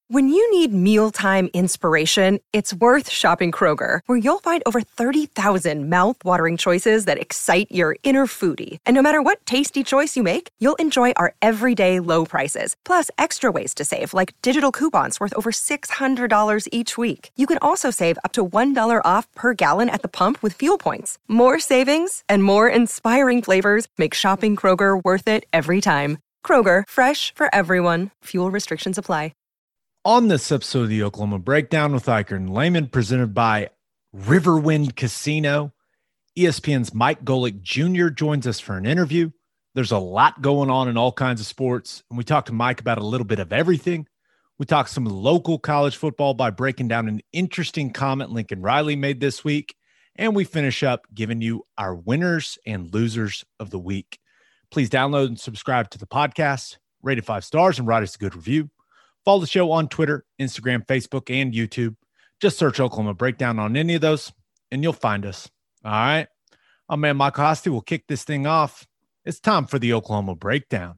When you need mealtime inspiration, it's worth shopping Kroger, where you'll find over 30,000 mouth-watering choices that excite your inner foodie. And no matter what tasty choice you make, you'll enjoy our everyday low prices, plus extra ways to save, like digital coupons worth over $600 each week. You can also save up to $1 off per gallon at the pump with fuel points. More savings and more inspiring flavors make shopping Kroger worth it every time. Kroger, fresh for everyone. Fuel restrictions apply. On this episode of the Oklahoma Breakdown with Iker and Lehman, presented by Riverwind Casino, ESPN's Mike Golic Jr. joins us for an interview. There's a lot going on in all kinds of sports, and we talked to Mike about a little bit of everything. We talked some local college football by breaking down an interesting comment Lincoln Riley made this week, and we finish up giving you our winners and losers of the week. Please download and subscribe to the podcast, rate it 5 stars, and write us a good review. Follow the show on Twitter, Instagram, Facebook, and YouTube. Just search Oklahoma Breakdown on any of those, and you'll find us. All right? My man Michael Hosty will kick this thing off. It's time for the Oklahoma Breakdown.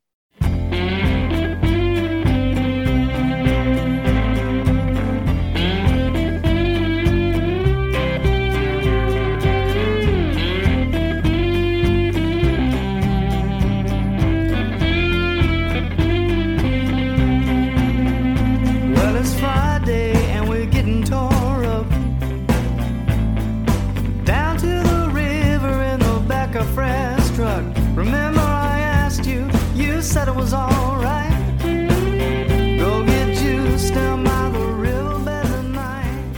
Said it was all right. Go get juice down by the riverbed tonight.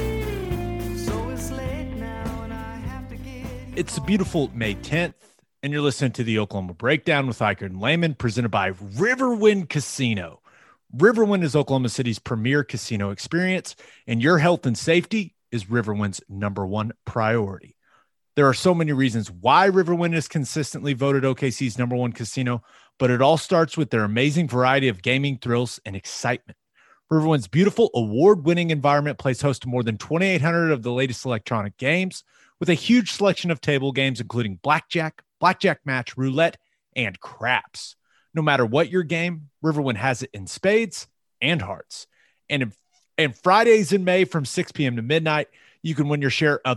So it's late now and I have to get. It's a beautiful May 10th, and you're listening to the Oklahoma Breakdown with Iker and Lehman, presented by Riverwind Casino. Riverwind is Oklahoma City's premier casino experience, and your health and safety is Riverwind's #1 priority. There are so many reasons why Riverwind is consistently voted OKC's #1 casino, but it all starts with their amazing variety of gaming thrills and excitement. Riverwind's beautiful award-winning environment plays host to more than 2,800 of the latest electronic games, with a huge selection of table games, including blackjack, blackjack match, roulette, and craps. No matter what your game, Riverwind has it in spades and hearts. And Fridays in May from 6 p.m. to midnight, you can win your share of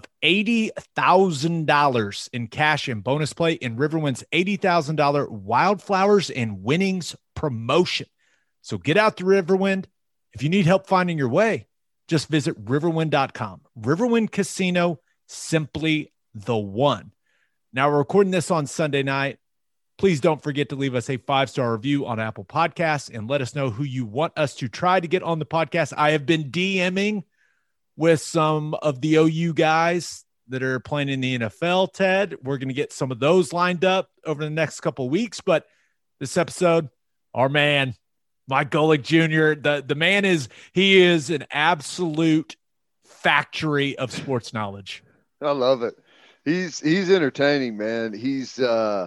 $80,000 in cash and bonus play in Riverwind's $80,000 Wildflowers and Winnings promotion. So get out to Riverwind. If you need help finding your way, just visit riverwind.com. Riverwind Casino, simply the one. Now, we're recording this on Sunday night. Please don't forget to leave us a 5-star review on Apple Podcasts and let us know who you want us to try to get on the podcast. I have been DMing with some of the OU guys that are playing in the NFL, Ted. We're going to get some of those lined up over the next couple of weeks. But this episode, our man, Mike Golic Jr., the man he is an absolute factory of sports knowledge. I love it. He's entertaining, man. He's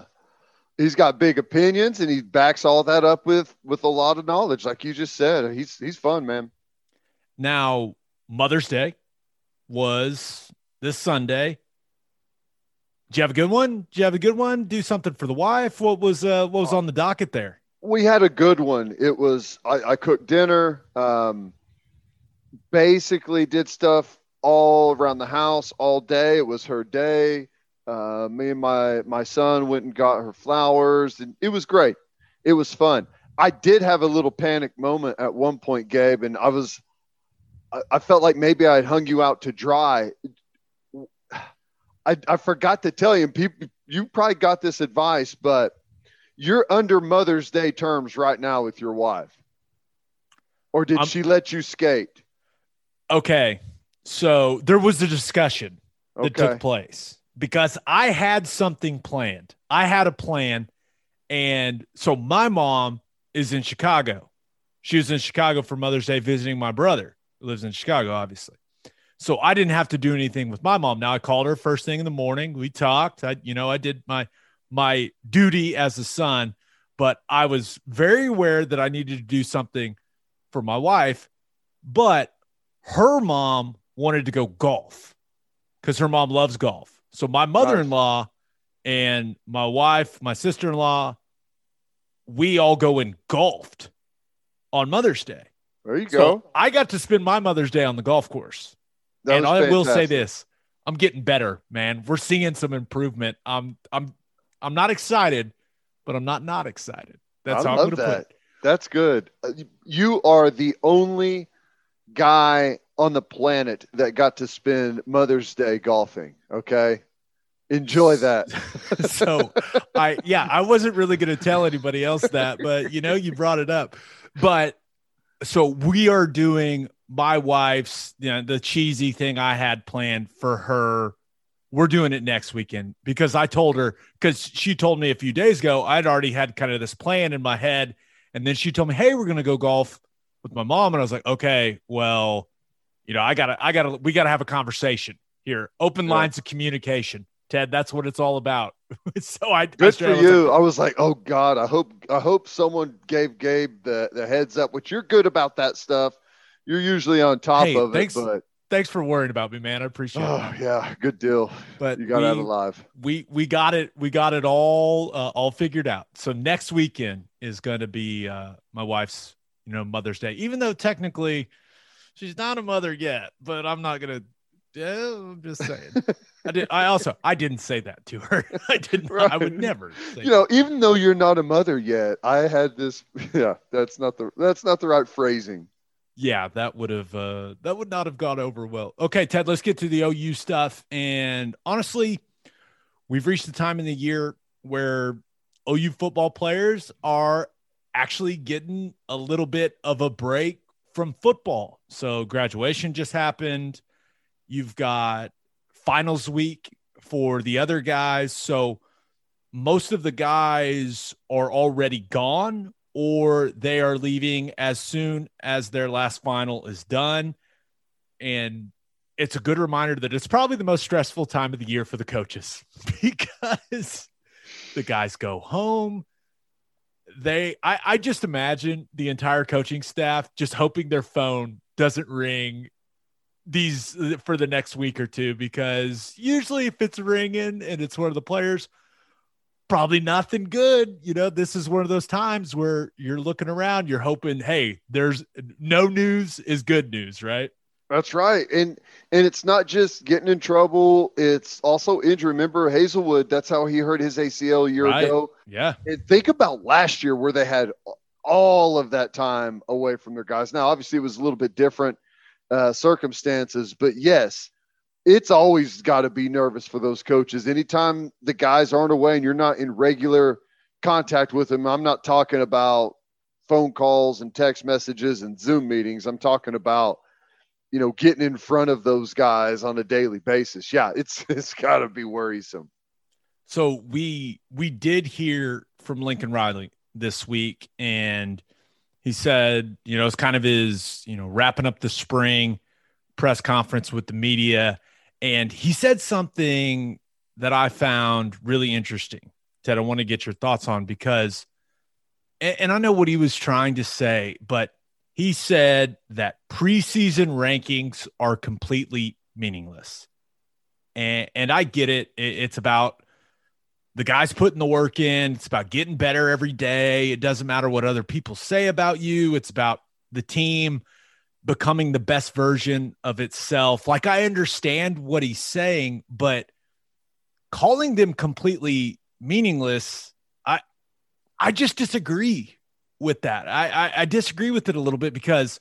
got big opinions, and he backs all that up with a lot of knowledge. Like you just said, he's fun, man. Now, Mother's Day was this Sunday. Did you have a good one? Do something for the wife? What was on the docket there? We had a good one. It was, I cooked dinner, basically did stuff all around the house all day. It was her day. Me and my son went and got her flowers, and it was great. It was fun. I did have a little panic moment at one point, Gabe, and I felt like maybe I had hung you out to dry. I forgot to tell you, people, you probably got this advice, but you're under Mother's Day terms right now with your wife. Or did she let you skate? Okay. So there was a discussion that took place because I had something planned. I had a plan. And so my mom is in Chicago. She was in Chicago for Mother's Day visiting my brother, who lives in Chicago, obviously. So I didn't have to do anything with my mom. Now I called her first thing in the morning. We talked. I did my duty as a son, but I was very aware that I needed to do something for my wife. But her mom wanted to go golf because her mom loves golf. So my mother-in-law and my wife, my sister-in-law, we all go and golfed on Mother's Day. There you So go. I got to spend my Mother's Day on the golf course. That And was I will say fantastic. this. I'm getting better, man. We're seeing some improvement. I'm not excited, but I'm not excited. That's I how I'm love going to put that. it. That's good. You are the only guy on the planet that got to spend Mother's Day golfing. Okay. Enjoy that. So I wasn't really going to tell anybody else that, but you brought it up. But so we are doing my wife's, the cheesy thing I had planned for her. We're doing it next weekend because I told her, because she told me a few days ago, I'd already had kind of this plan in my head. And then she told me, hey, we're going to go golf with my mom. And I was like, okay, well, we got to have a conversation here. Open lines of communication, Ted. That's what it's all about. So Good for you. I was like, oh God, I hope someone gave Gabe the heads up, which you're good about that stuff. You're usually on top of it, but thanks for worrying about me, man. I appreciate it. Oh yeah, good deal. But you got out alive. We got it all figured out. So next weekend is going to be my wife's, Mother's Day, even though technically she's not a mother yet, but I'm not going to, I'm just saying. I didn't say that to her. I didn't, right. I would never say even though you're not a mother yet, I had this, that's not the right phrasing. Yeah, that would not have gone over well. Okay, Ted, let's get to the OU stuff. And honestly, we've reached the time in the year where OU football players are actually getting a little bit of a break from football. So graduation just happened. You've got finals week for the other guys. So most of the guys are already gone, or they are leaving as soon as their last final is done. And it's a good reminder that it's probably the most stressful time of the year for the coaches because the guys go home. I just imagine the entire coaching staff just hoping their phone doesn't ring for the next week or two, because usually if it's ringing and it's one of the players, probably nothing good. This is one of those times where you're looking around, you're hoping, hey, there's no news is good news, right? That's right. And it's not just getting in trouble. It's also injury. Remember Hazelwood, that's how he hurt his ACL a year ago. Yeah. And think about last year where they had all of that time away from their guys. Now, obviously it was a little bit different circumstances, but yes, it's always got to be nervous for those coaches. Anytime the guys aren't away and you're not in regular contact with them, I'm not talking about phone calls and text messages and Zoom meetings. I'm talking about, getting in front of those guys on a daily basis. Yeah, it's got to be worrisome. So we did hear from Lincoln Riley this week, and he said, it's kind of his, wrapping up the spring press conference with the media. And he said something that I found really interesting, Ted. I want to get your thoughts on, because, and I know what he was trying to say, but he said that preseason rankings are completely meaningless. And I get it. It's about the guys putting the work in. It's about getting better every day. It doesn't matter what other people say about you. It's about the team becoming the best version of itself. Like, I understand what he's saying, but calling them completely meaningless, I just disagree with that. I disagree with it a little bit, because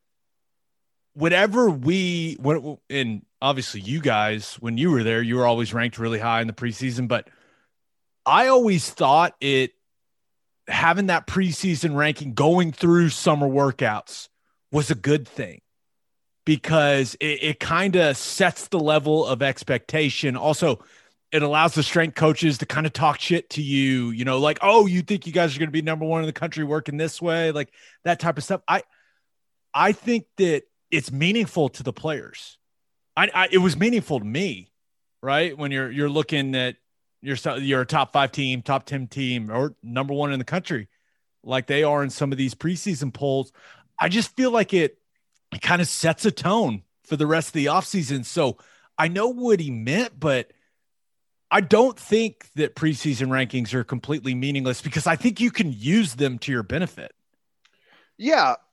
and obviously you guys, when you were there, you were always ranked really high in the preseason, but I always thought having that preseason ranking going through summer workouts was a good thing, because it kind of sets the level of expectation. Also, it allows the strength coaches to kind of talk shit to you, like, oh, you think you guys are going to be number one in the country working this way, like that type of stuff. I think that it's meaningful to the players. It was meaningful to me, right? When you're looking at you're a top 5 team, top 10 team, or number one in the country, like they are in some of these preseason polls. I just feel like it kind of sets a tone for the rest of the offseason. So I know what he meant, but I don't think that preseason rankings are completely meaningless, because I think you can use them to your benefit. Yeah.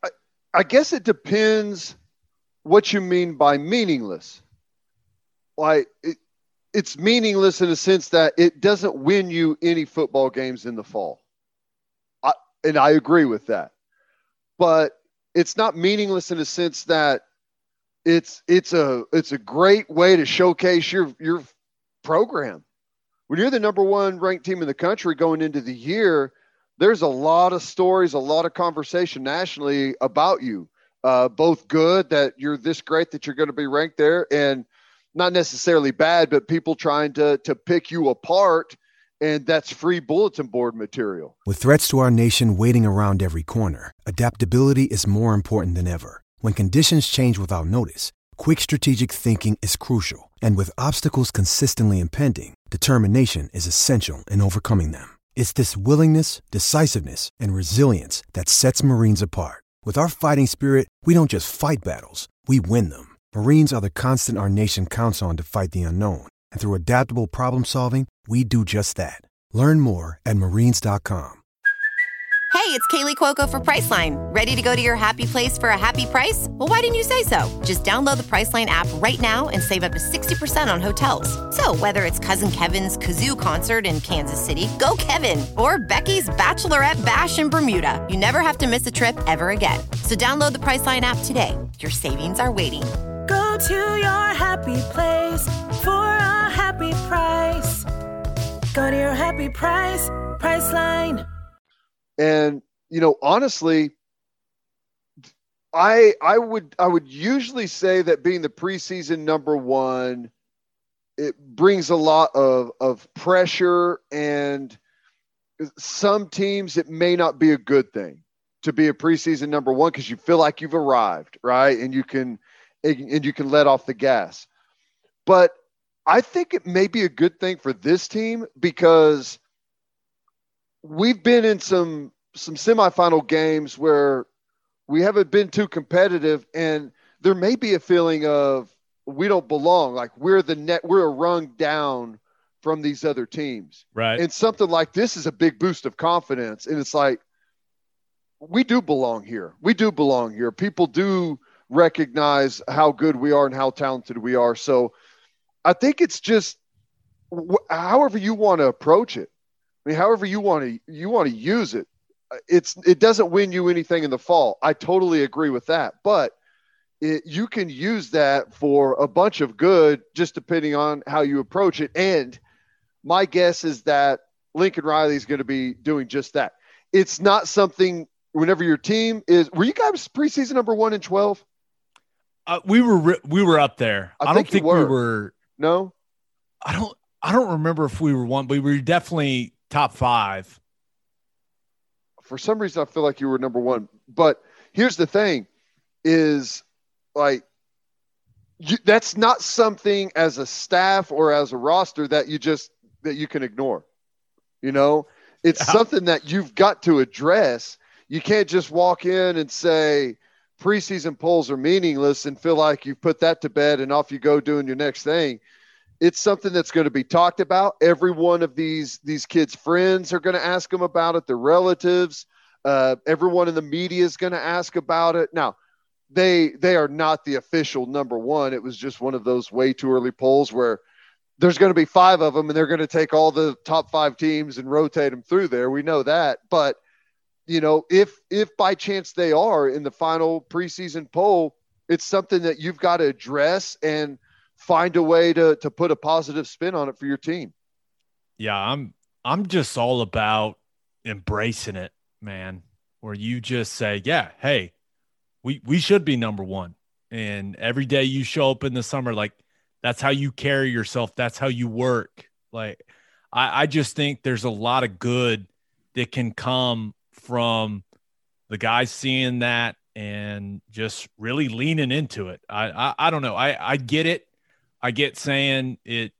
I guess it depends what you mean by meaningless. Like it's meaningless in a sense that it doesn't win you any football games in the fall. And I agree with that. But it's not meaningless in a sense that it's a great way to showcase your program. When you're the number one ranked team in the country going into the year, there's a lot of stories, a lot of conversation nationally about you, both good that you're this great that you're going to be ranked there, and not necessarily bad, but people trying to pick you apart, and that's free bulletin board material. With threats to our nation waiting around every corner, adaptability is more important than ever. When conditions change without notice, quick strategic thinking is crucial. And with obstacles consistently impending, determination is essential in overcoming them. It's this willingness, decisiveness, and resilience that sets Marines apart. With our fighting spirit, we don't just fight battles, we win them. Marines are the constant our nation counts on to fight the unknown. And through adaptable problem solving, we do just that. Learn more at marines.com. Hey, it's Kaylee Cuoco for Priceline. Ready to go to your happy place for a happy price? Well, why didn't you say so? Just download the Priceline app right now and save up to 60% on hotels. So whether it's Cousin Kevin's Kazoo Concert in Kansas City, go Kevin, or Becky's Bachelorette Bash in Bermuda, you never have to miss a trip ever again. So download the Priceline app today. Your savings are waiting. Go to your happy place for a happy price. Go to your happy price, Priceline. And, honestly, I would usually say that being the preseason number one, it brings a lot of pressure, and some teams, it may not be a good thing to be a preseason number one because you feel like you've arrived, right? And you can let off the gas. But I think it may be a good thing for this team because we've been in some semifinal games where we haven't been too competitive, and there may be a feeling of we don't belong. Like we're a rung down from these other teams. Right. And something like this is a big boost of confidence. And it's like, we do belong here. We do belong here. People do recognize how good we are and how talented we are. So I think it's just however you want to approach it. I mean, however you want to use it. It doesn't win you anything in the fall. I totally agree with that. But you can use that for a bunch of good, just depending on how you approach it. And my guess is that Lincoln Riley is going to be doing just that. It's not something. Whenever your team is, were you guys preseason number 1 and 12? We were up there. I don't think we were. No, I don't remember if we were one, but we were definitely top 5. For some reason, I feel like you were number 1. But here's the thing: is like that's not something as a staff or as a roster that you can ignore. It's something that you've got to address. You can't just walk in and say preseason polls are meaningless and feel like you've put that to bed and off you go doing your next thing. It's something that's going to be talked about. Every one of these kids' friends are going to ask them about it. Their relatives, everyone in the media is going to ask about it. Now, they are not the official number 1. It was just one of those way too early polls where there's going to be 5 of them and they're going to take all the top 5 teams and rotate them through there. We know that. But if by chance they are in the final preseason poll, it's something that you've got to address and find a way to put a positive spin on it for your team. Yeah, I'm just all about embracing it, man. Where you just say, yeah, hey, we should be number 1. And every day you show up in the summer, like that's how you carry yourself. That's how you work. Like I just think there's a lot of good that can come from the guys seeing that and just really leaning into it. I don't know. I get it. I get saying it,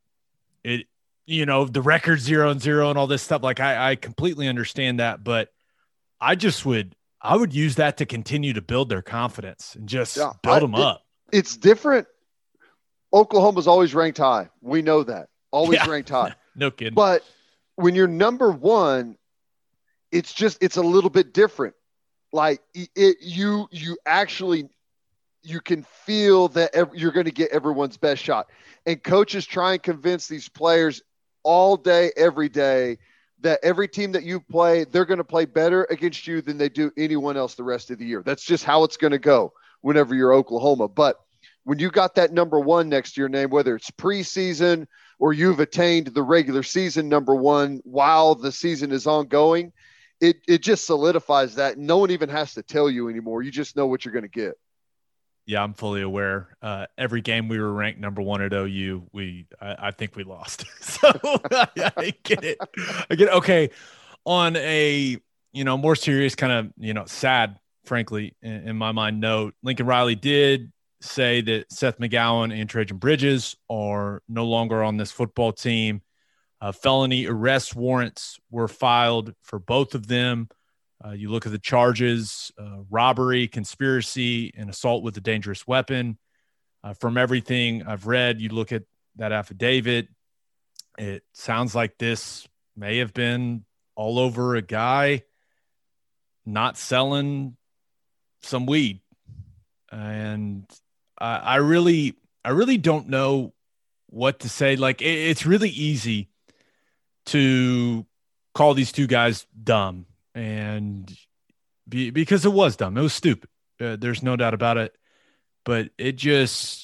the record 0-0 and all this stuff. Like I completely understand that, but I would use that to continue to build their confidence and just build them up. It's different. Oklahoma's always ranked high. We know that. Always ranked high. No kidding. But when you're number 1, it's a little bit different. like you actually, you can feel that you're going to get everyone's best shot. And coaches try and convince these players all day, every day, that every team that you play, they're going to play better against you than they do anyone else the rest of the year. That's just how it's going to go whenever you're Oklahoma. But when you got that number one next to your name, whether it's preseason or you've attained the regular season number one while the season is ongoing, it just solidifies that. No one even has to tell you anymore. You just know what you're going to get. Yeah, I'm fully aware. Every game we were ranked number one at OU, I think we lost. So I get it. Okay. On a, more serious kind of, sad, frankly, in my mind note, Lincoln Riley did say that Seth McGowan and Trajan Bridges are no longer on this football team. Felony arrest warrants were filed for both of them. You look at the charges, robbery, conspiracy, and assault with a dangerous weapon. From everything I've read, you look at that affidavit, it sounds like this may have been all over a guy not selling some weed. And I really don't know what to say. Like, it's really easy to call these two guys dumb. And because it was dumb, it was stupid. There's no doubt about it. But it's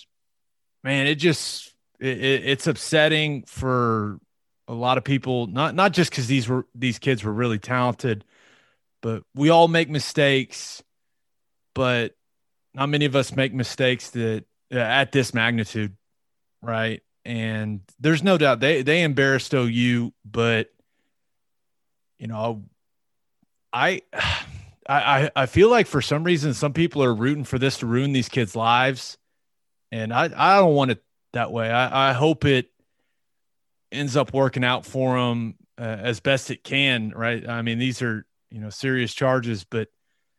upsetting for a lot of people. Not just because these kids were really talented, but we all make mistakes. But not many of us make mistakes that at this magnitude, right? And there's no doubt they embarrassed OU, but I feel like for some reason some people are rooting for this to ruin these kids' lives, and I don't want it that way. I hope it ends up working out for them as best it can, right? I mean, these are serious charges, but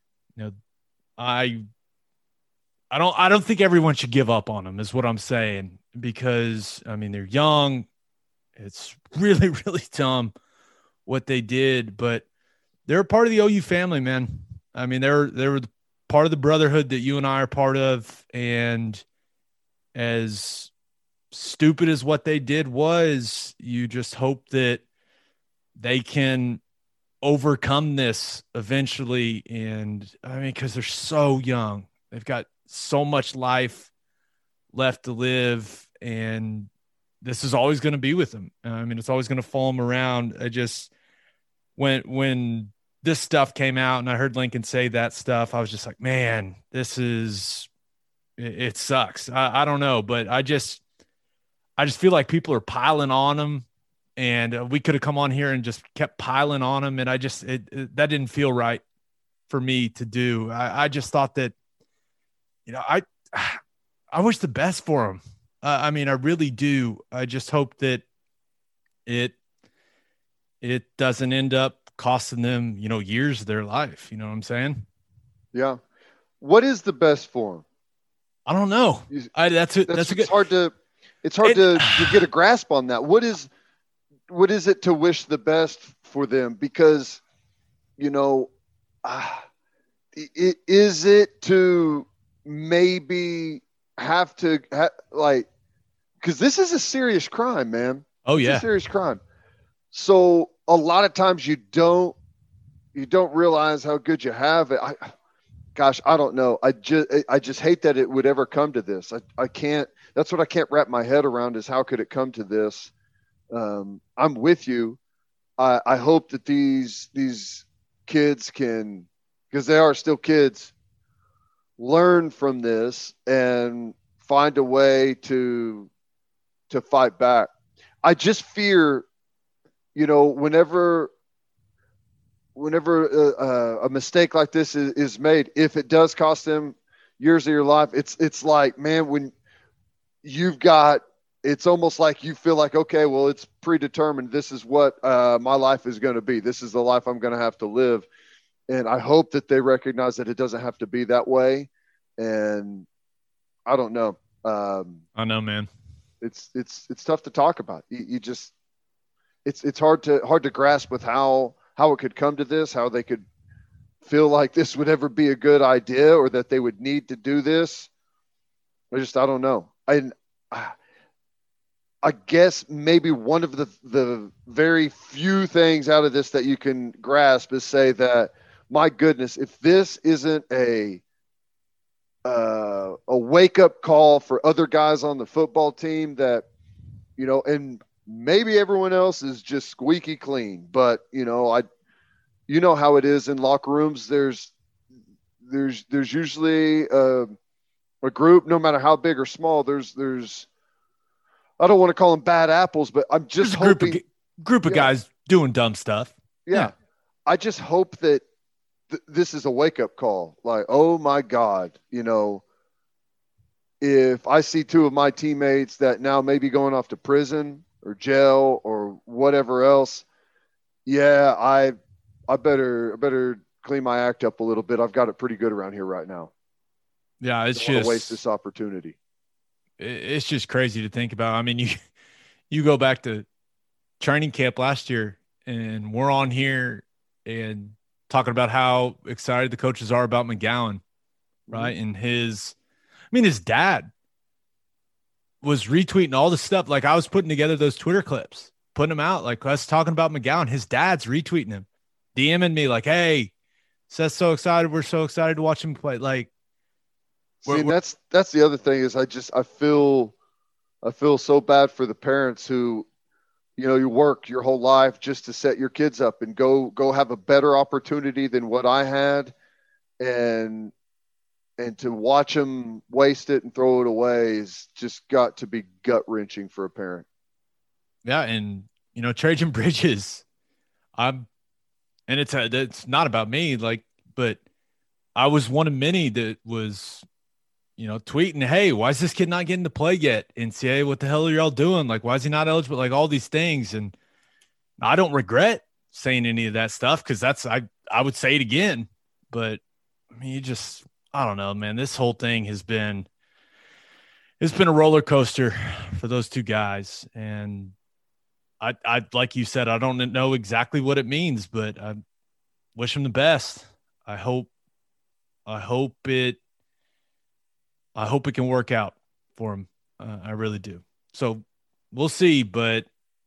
I don't think everyone should give up on them, is what I'm saying, because I mean they're young. It's really, really dumb what they did, but they're a part of the OU family, man. I mean, they were part of the brotherhood that you and I are part of. And as stupid as what they did was, you just hope that they can overcome this eventually. And I mean, because they're so young, they've got so much life left to live, and this is always going to be with them. I mean, it's always going to follow them around. I just, when this stuff came out and I heard Lincoln say that stuff, I was just like, man, it sucks. I don't know, but I just feel like people are piling on him, and we could have come on here and just kept piling on him. And that didn't feel right for me to do. I just thought that, I wish the best for him. I mean, I really do. I just hope that it doesn't end up costing them, years of their life. You know what I'm saying? Yeah. What is the best for him? I don't know. That's a good. It's hard to get a grasp on that. What is it to wish the best for them? Because, is it to maybe have to because this is a serious crime, man. Oh yeah. It's a serious crime. So a lot of times you don't realize how good you have it. I don't know. I just hate that it would ever come to this. I can't, that's what I can't wrap my head around, is how could it come to this? I'm with you. I hope that these kids can, because they are still kids, learn from this and find a way to fight back. I just fear, whenever a mistake like this is made, if it does cost them years of your life, it's like, man, when you've got, it's almost like you feel like, okay, well, it's predetermined. This is what my life is going to be. This is the life I'm going to have to live. And I hope that they recognize that it doesn't have to be that way. And I don't know. I know, man. It's tough to talk about. You just, it's hard to grasp with how it could come to this, how they could feel like this would ever be a good idea or that they would need to do this. I don't know. I guess maybe one of the very few things out of this that you can grasp is say that, my goodness, if this isn't a wake up call for other guys on the football team that, and maybe everyone else is just squeaky clean, but how it is in locker rooms. There's usually a group, no matter how big or small. There's I don't want to call them bad apples, but I'm just hoping group of guys doing dumb stuff. Yeah. I just hope that this is a wake up call. Like, oh my God, if I see two of my teammates that now may be going off to prison or jail or whatever else, I better clean my act up a little bit. I've got it pretty good around here right now. Yeah, it's just waste this opportunity. It's just crazy to think about. I mean, you go back to training camp last year, and we're on here and talking about how excited the coaches are about McGowan, right? And his dad was retweeting all the stuff. Like, I was putting together those Twitter clips, putting them out, like us talking about McGowan. His dad's retweeting him, DMing me like, "Hey, Seth's so excited. We're so excited to watch him play." Like, that's the other thing is I feel so bad for the parents who, you work your whole life just to set your kids up and go have a better opportunity than what I had, and to watch them waste it and throw it away is just got to be gut wrenching for a parent. Yeah. And, Trajan Bridges, and it's not about me, but I was one of many that was, tweeting, "Hey, why is this kid not getting to play yet? NCAA, what the hell are y'all doing? Like, why is he not eligible?" Like, all these things. And I don't regret saying any of that stuff, because I would say it again. But I mean, I don't know, man. This whole thing it's been a roller coaster for those two guys. And I like you said, I don't know exactly what it means, but I wish them the best. I hope it can work out for him. I really do. So we'll see, but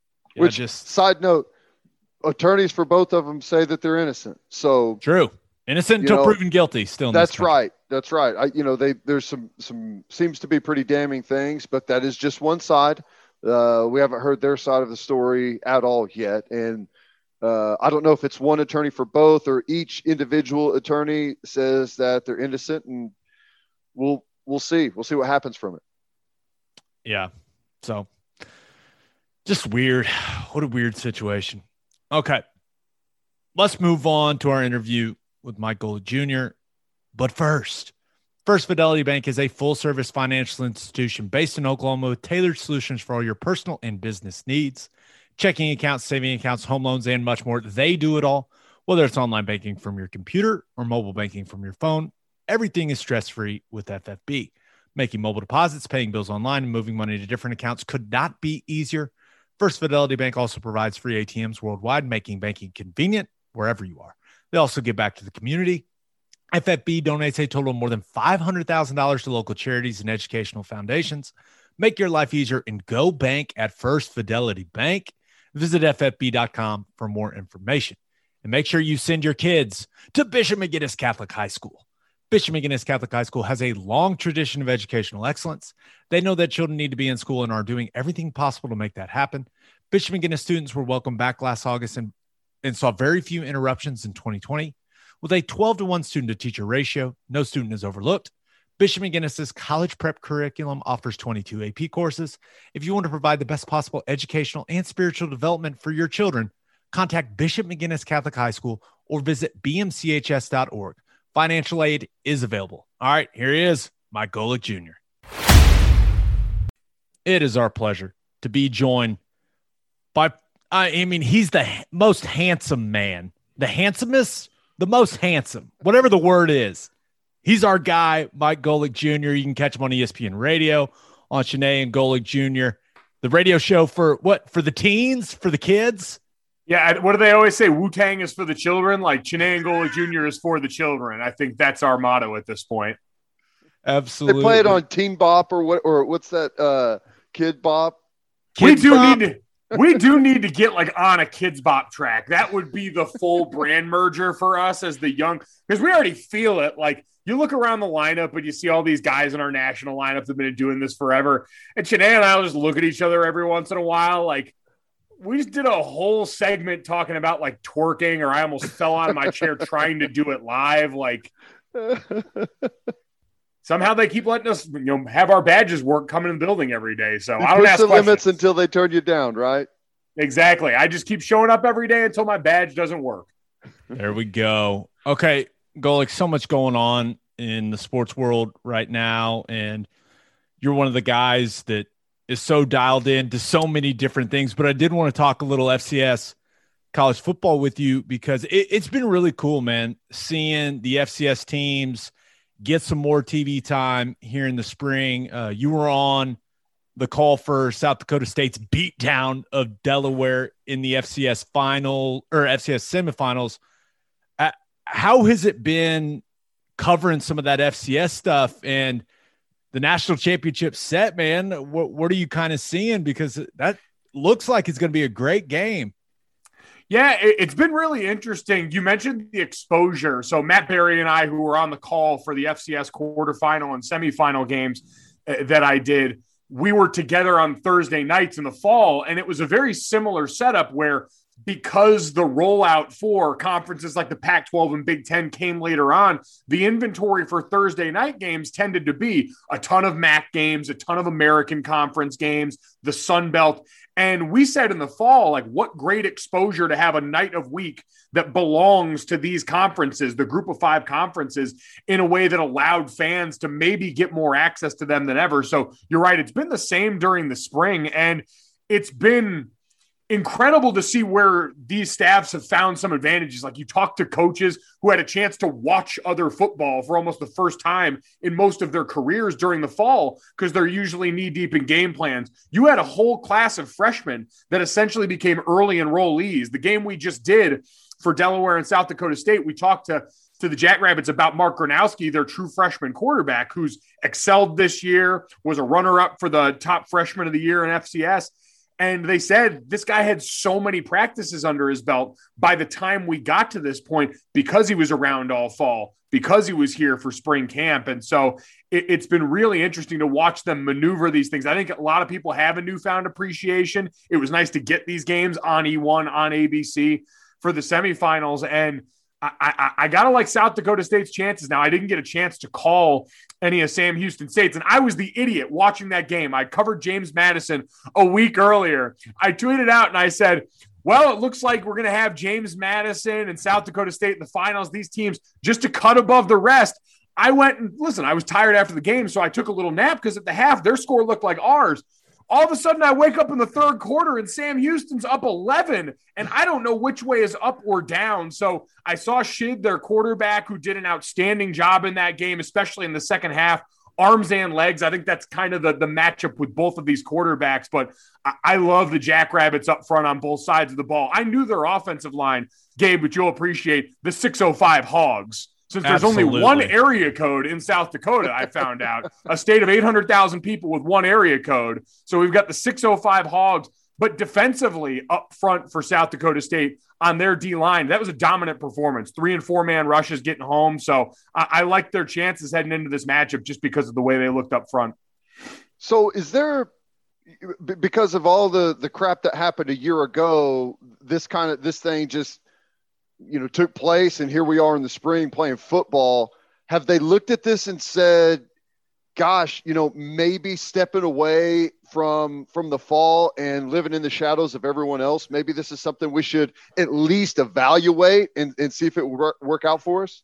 side note, attorneys for both of them say that they're innocent. So true. Innocent until proven guilty still. That's right. That's right. There's some seems to be pretty damning things, but that is just one side. We haven't heard their side of the story at all yet. And I don't know if it's one attorney for both or each individual attorney says that they're innocent, and we'll see. We'll see what happens from it. Yeah. So just weird. What a weird situation. Okay. Let's move on to our interview with Mike Golic Jr. But First Fidelity Bank is a full-service financial institution based in Oklahoma with tailored solutions for all your personal and business needs. Checking accounts, saving accounts, home loans, and much more. They do it all. Whether it's online banking from your computer or mobile banking from your phone, everything is stress-free with FFB. Making mobile deposits, paying bills online, and moving money to different accounts could not be easier. First Fidelity Bank also provides free ATMs worldwide, making banking convenient wherever you are. They also give back to the community. FFB donates a total of more than $500,000 to local charities and educational foundations. Make your life easier and go bank at First Fidelity Bank. Visit ffb.com for more information. And make sure you send your kids to Bishop McGinnis Catholic High School. Bishop McGinnis Catholic High School has a long tradition of educational excellence. They know that children need to be in school and are doing everything possible to make that happen. Bishop McGinnis students were welcomed back last August and saw very few interruptions in 2020. With a 12-to-1 student-to-teacher ratio, no student is overlooked. Bishop McGinnis's college prep curriculum offers 22 AP courses. If you want to provide the best possible educational and spiritual development for your children, contact Bishop McGinnis Catholic High School or visit bmchs.org. Financial aid is available. All right, here he is, Mike Golic Jr. It is our pleasure to be joined by, he's the most handsome man, the handsomest, the most handsome, whatever the word is. He's our guy, Mike Golic Jr. You can catch him on ESPN Radio, on Shanae and Golic Jr., the radio show for what? For the teens, for the kids? Yeah, what do they always say? Wu-Tang is for the children. Like Chiney Angola Jr. is for the children. I think that's our motto at this point. Absolutely. They play it on Teen Bop or what's that? Kid Bop. We do need to get like on a Kids Bop track. That would be the full brand merger for us as the young, because we already feel it. Like you look around the lineup and you see all these guys in our national lineup that have been doing this forever. And Chiney and I will just look at each other every once in a while. Like we just did a whole segment talking about like twerking, or I almost fell out of my chair trying to do it live. Like somehow they keep letting us, have our badges work coming in the building every day. So I don't ask the questions. limits until they turn you down, right? Exactly. I just keep showing up every day until my badge doesn't work. There we go. Okay, Golic, so much going on in the sports world right now, and you're one of the guys that is so dialed in to so many different things. But I did want to talk a little FCS college football with you because it's been really cool, man, seeing the FCS teams get some more TV time here in the spring. You were on the call for South Dakota State's beatdown of Delaware in the FCS final or FCS semifinals. How has it been covering some of that FCS stuff and the national championship set, man? What are you kind of seeing? Because that looks like it's going to be a great game. Yeah, it's been really interesting. You mentioned the exposure. So Matt Berry and I, who were on the call for the FCS quarterfinal and semifinal games that I did, we were together on Thursday nights in the fall, and it was a very similar setup where because the rollout for conferences like the Pac-12 and Big Ten came later on, the inventory for Thursday night games tended to be a ton of MAC games, a ton of American Conference games, the Sun Belt. And we said in the fall, like, what great exposure to have a night of week that belongs to these conferences, the group of 5 conferences, in a way that allowed fans to maybe get more access to them than ever. So you're right. It's been the same during the spring, and it's been incredible to see where these staffs have found some advantages. Like you talk to coaches who had a chance to watch other football for almost the first time in most of their careers during the fall because they're usually knee deep in game plans. You had a whole class of freshmen that essentially became early enrollees. The game we just did for Delaware and South Dakota State, we talked to the Jackrabbits about Mark Gronowski, their true freshman quarterback, who's excelled this year, was a runner-up for the top freshman of the year in FCS. And they said this guy had so many practices under his belt by the time we got to this point because he was around all fall, because he was here for spring camp. And so it's been really interesting to watch them maneuver these things. I think a lot of people have a newfound appreciation. It was nice to get these games on E1, on ABC for the semifinals. And I got to like South Dakota State's chances. Now, I didn't get a chance to call any of Sam Houston State's, and I was the idiot watching that game. I covered James Madison a week earlier. I tweeted out and I said, well, it looks like we're going to have James Madison and South Dakota State in the finals, these teams just to cut above the rest. I went and listen, I was tired after the game, so I took a little nap because at the half, their score looked like ours. All of a sudden, I wake up in the third quarter and Sam Houston's up 11, and I don't know which way is up or down. So I saw Shid, their quarterback, who did an outstanding job in that game, especially in the second half, arms and legs. I think that's kind of the matchup with both of these quarterbacks, but I love the Jackrabbits up front on both sides of the ball. I knew their offensive line, Gabe, but you'll appreciate the 605 Hogs. Since there's only one area code in South Dakota, I found out, a state of 800,000 people with one area code. So we've got the 605 Hogs, but defensively up front for South Dakota State on their D-line, that was a dominant performance. 3- and 4-man rushes getting home. So I like their chances heading into this matchup just because of the way they looked up front. So is there, because of all the crap that happened a year ago, this thing just, took place, and here we are in the spring playing football. Have they looked at this and said, gosh, maybe stepping away from the fall and living in the shadows of everyone else, maybe this is something we should at least evaluate and see if it will work out for us?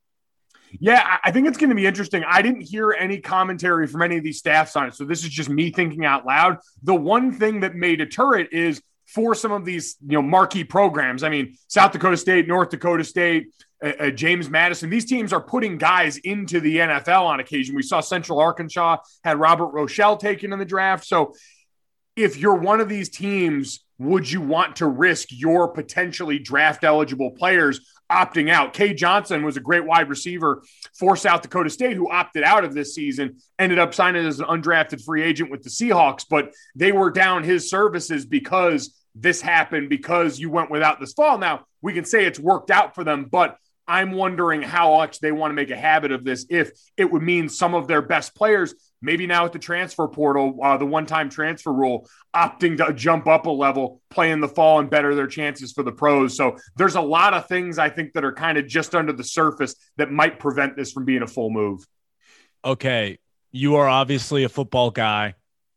Yeah, I think it's going to be interesting. I didn't hear any commentary from any of these staffs on it, so this is just me thinking out loud. The one thing that may deter it is for some of these, marquee programs. I mean, South Dakota State, North Dakota State, James Madison, these teams are putting guys into the NFL on occasion. We saw Central Arkansas had Robert Rochelle taken in the draft. So if you're one of these teams, would you want to risk your potentially draft eligible players opting out? Kay Johnson was a great wide receiver for South Dakota State who opted out of this season, ended up signing as an undrafted free agent with the Seahawks, but they were down his services because this happened, because you went without this fall. Now, we can say it's worked out for them, but I'm wondering how much they want to make a habit of this, if it would mean some of their best players, maybe now at the transfer portal, the one-time transfer rule, opting to jump up a level, play in the fall, and better their chances for the pros. So there's a lot of things I think that are kind of just under the surface that might prevent this from being a full move. Okay, you are obviously a football guy.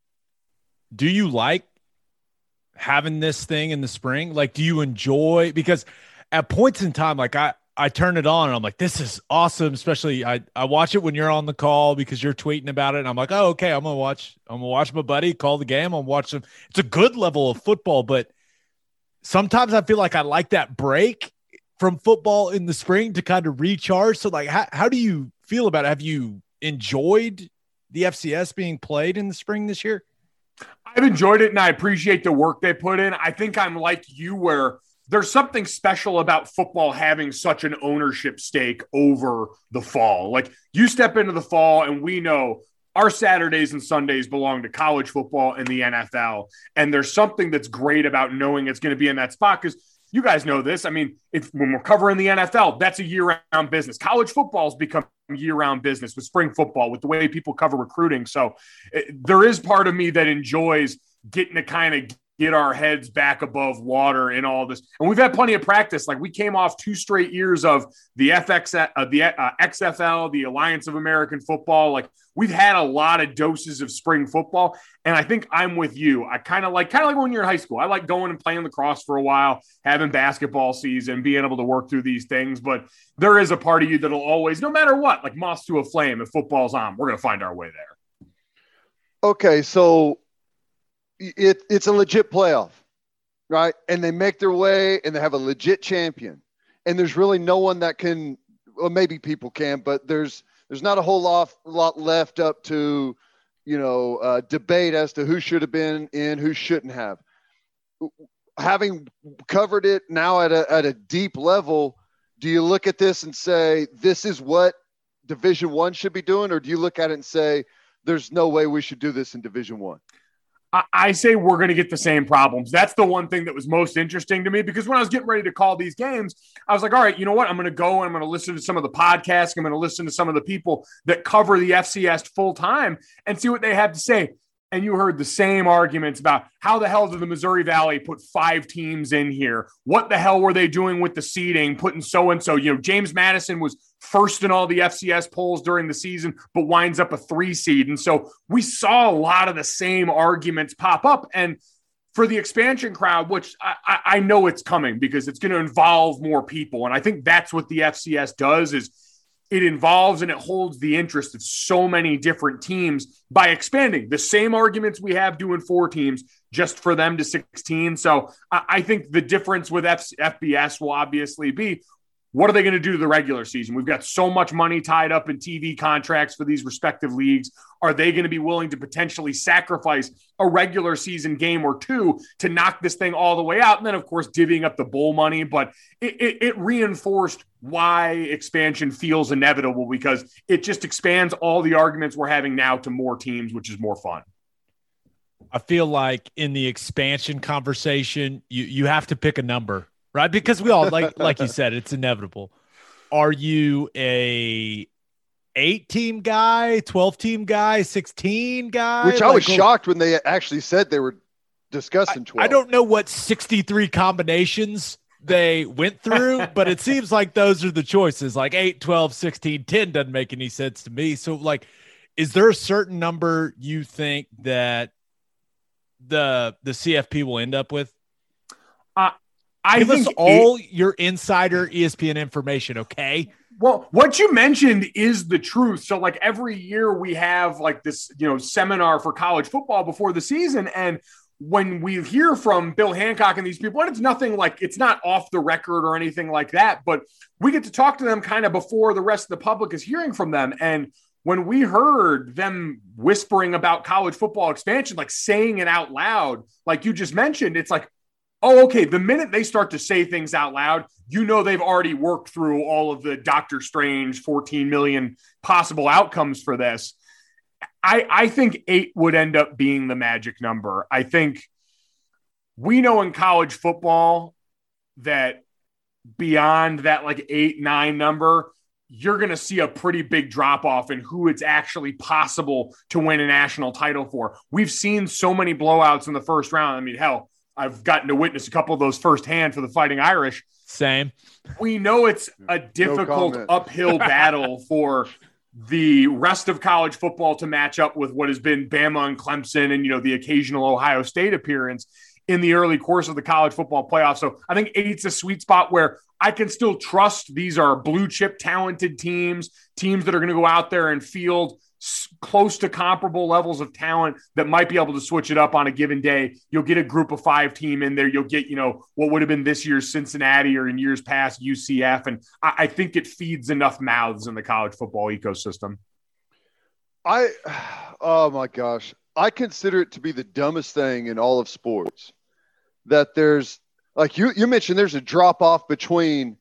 Do you like having this thing in the spring? Like, do you enjoy? Because at points in time, like I turn it on and I'm like, this is awesome. Especially I watch it when you're on the call because you're tweeting about it. And I'm like, oh, okay, I'm gonna watch my buddy call the game. I'm watching. It's a good level of football, but sometimes I feel like I like that break from football in the spring to kind of recharge. So like, how do you feel about it? Have you enjoyed the FCS being played in the spring this year? I've enjoyed it and I appreciate the work they put in. I think I'm like you, where there's something special about football having such an ownership stake over the fall. Like, you step into the fall and we know our Saturdays and Sundays belong to college football and the NFL. And there's something that's great about knowing it's going to be in that spot, because you guys know this. I mean, when we're covering the NFL, that's a year-round business. College football's become year-round business with spring football, with the way people cover recruiting. So there is part of me that enjoys getting to kind of get our heads back above water in all this. And we've had plenty of practice. Like, we came off 2 straight years of the XFL, the Alliance of American Football. Like, we've had a lot of doses of spring football. And I think I'm with you. I kind of like when you're in high school. I like going and playing lacrosse for a while, having basketball season, being able to work through these things. But there is a part of you that'll always, no matter what, like moth to a flame, if football's on, we're going to find our way there. Okay, so it's a legit playoff, right? And they make their way and they have a legit champion. And there's really no one that can, well, maybe people can, but there's not a whole lot left up to, debate as to who should have been in, who shouldn't have. Having covered it now at a deep level, do you look at this and say, this is what Division I should be doing? Or do you look at it and say, there's no way we should do this in Division I? I say we're going to get the same problems. That's the one thing that was most interesting to me, because when I was getting ready to call these games, I was like, all right, you know what? I'm going to go and I'm going to listen to some of the podcasts. I'm going to listen to some of the people that cover the FCS full time and see what they have to say. And you heard the same arguments about how the hell did the Missouri Valley put 5 teams in here? What the hell were they doing with the seeding, putting so-and-so? James Madison was first in all the FCS polls during the season, but winds up a 3 seed. And so we saw a lot of the same arguments pop up. And for the expansion crowd, which I know it's coming because it's going to involve more people. And I think that's what the FCS does, is it involves and it holds the interest of so many different teams by expanding the same arguments we have doing 4 teams just for them to 16. So I think the difference with FBS will obviously be, what are they going to do to the regular season? We've got so much money tied up in TV contracts for these respective leagues. Are they going to be willing to potentially sacrifice a regular season game or 2 to knock this thing all the way out? And then, of course, divvying up the bowl money. But it reinforced why expansion feels inevitable, because it just expands all the arguments we're having now to more teams, which is more fun. I feel like in the expansion conversation, you have to pick a number, right? Because we all, like you said, it's inevitable. Are you a 8-team guy, 12-team guy, 16 guy? Which I was shocked when they actually said they were discussing 12. I don't know what 63 combinations they went through, but it seems like those are the choices. Like 8, 12, 16, 10 doesn't make any sense to me. So, like, is there a certain number you think that the CFP will end up with? Give us all your insider ESPN information, okay? Well, what you mentioned is the truth. So, like, every year we have like this, seminar for college football before the season. And when we hear from Bill Hancock and these people, and it's nothing like, it's not off the record or anything like that, but we get to talk to them kind of before the rest of the public is hearing from them. And when we heard them whispering about college football expansion, like saying it out loud, like you just mentioned, it's like, oh, okay, the minute they start to say things out loud, you know they've already worked through all of the Doctor Strange 14 million possible outcomes for this. I think 8 would end up being the magic number. I think we know in college football that beyond that like 8, 9 number, you're going to see a pretty big drop off in who it's actually possible to win a national title for. We've seen so many blowouts in the first round. I mean, hell, I've gotten to witness a couple of those firsthand for the Fighting Irish. Same. We know it's a difficult uphill battle for the rest of college football to match up with what has been Bama and Clemson and, you know, the occasional Ohio State appearance in the early course of the college football playoff. So I think 8's a sweet spot where I can still trust these are blue chip talented teams that are going to go out there and field close to comparable levels of talent that might be able to switch it up on a given day. You'll get a group of 5 team in there. You'll get, you know, what would have been this year's Cincinnati or in years past UCF. And I think it feeds enough mouths in the college football ecosystem. Oh my gosh. I consider it to be the dumbest thing in all of sports that there's, like you mentioned, there's a drop off between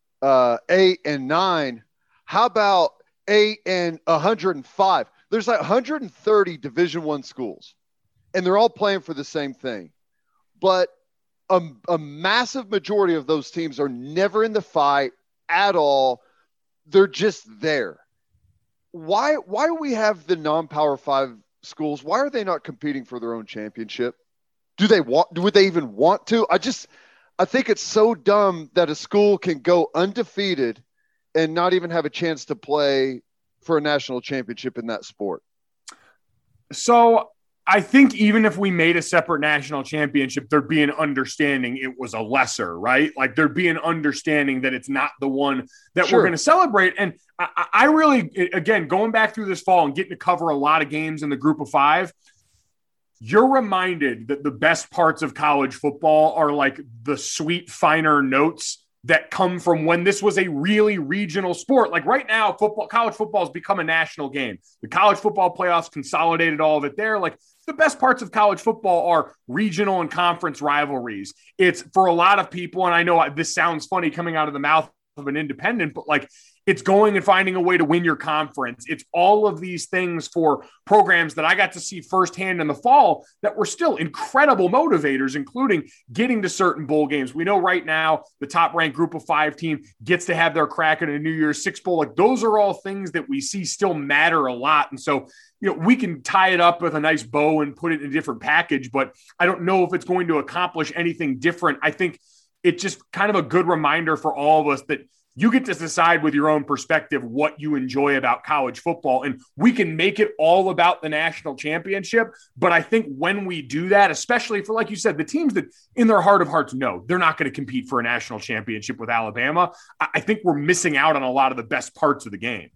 8 and 9. How about 8 and 105? There's like 130 Division I schools, and they're all playing for the same thing. But a massive majority of those teams are never in the fight at all. They're just there. Why do we have the non-Power 5 schools? Why are they not competing for their own championship? Would they even want to? I think it's so dumb that a school can go undefeated and not even have a chance to play for a national championship in that sport. So I think even if we made a separate national championship, there'd be an understanding it was a lesser, right? Like there'd be an understanding that it's not the one that we're going to celebrate. And I really, again, going back through this fall and getting to cover a lot of games in the group of 5, you're reminded that the best parts of college football are like the sweet, finer notes that come from when this was a really regional sport. Like right now, college football has become a national game. The college football playoffs consolidated all of it there. Like the best parts of college football are regional and conference rivalries. It's for a lot of people, and I know this sounds funny coming out of the mouth of an independent, but like it's going and finding a way to win your conference. It's all of these things for programs that I got to see firsthand in the fall that were still incredible motivators, including getting to certain bowl games. We know right now the top ranked group of 5 team gets to have their crack at a New Year's Six bowl. Like those are all things that we see still matter a lot. And so, you know, we can tie it up with a nice bow and put it in a different package, but I don't know if it's going to accomplish anything different. I think it's just kind of a good reminder for all of us that you get to decide with your own perspective what you enjoy about college football. And we can make it all about the national championship. But I think when we do that, especially for, like you said, the teams that in their heart of hearts know they're not going to compete for a national championship with Alabama, I think we're missing out on a lot of the best parts of the game.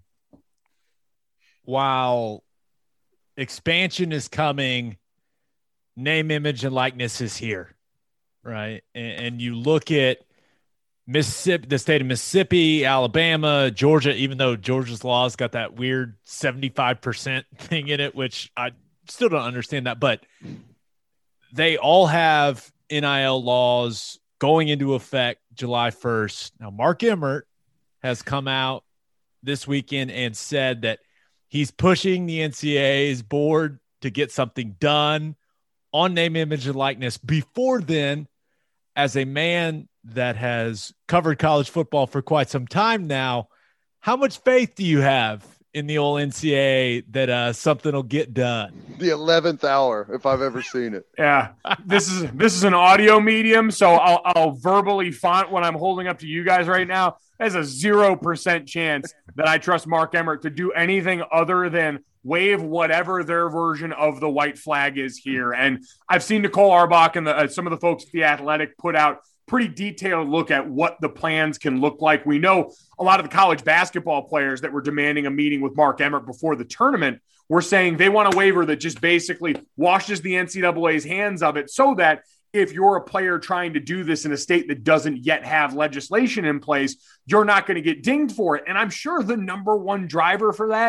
While expansion is coming, name, image, and likeness is here, right? And you look at Mississippi, the state of Mississippi, Alabama, Georgia, even though Georgia's laws got that weird 75% thing in it, which I still don't understand that, but they all have NIL laws going into effect July 1st. Now, Mark Emmert has come out this weekend and said that he's pushing the NCAA's board to get something done on name, image, and likeness. Before then, as a man that has covered college football for quite some time now, how much faith do you have in the old NCAA that something will get done? The 11th hour, if I've ever seen it. Yeah, this is an audio medium, so I'll verbally font what I'm holding up to you guys right now. There's a 0% chance that I trust Mark Emmert to do anything other than wave whatever their version of the white flag is here. And I've seen Nicole Arbach and some of the folks at The Athletic put out pretty detailed look at what the plans can look like. We know a lot of the college basketball players that were demanding a meeting with Mark Emmert before the tournament were saying they want a waiver that just basically washes the NCAA's hands of it, so that if you're a player trying to do this in a state that doesn't yet have legislation in place, you're not going to get dinged for it. And I'm sure the number one driver for that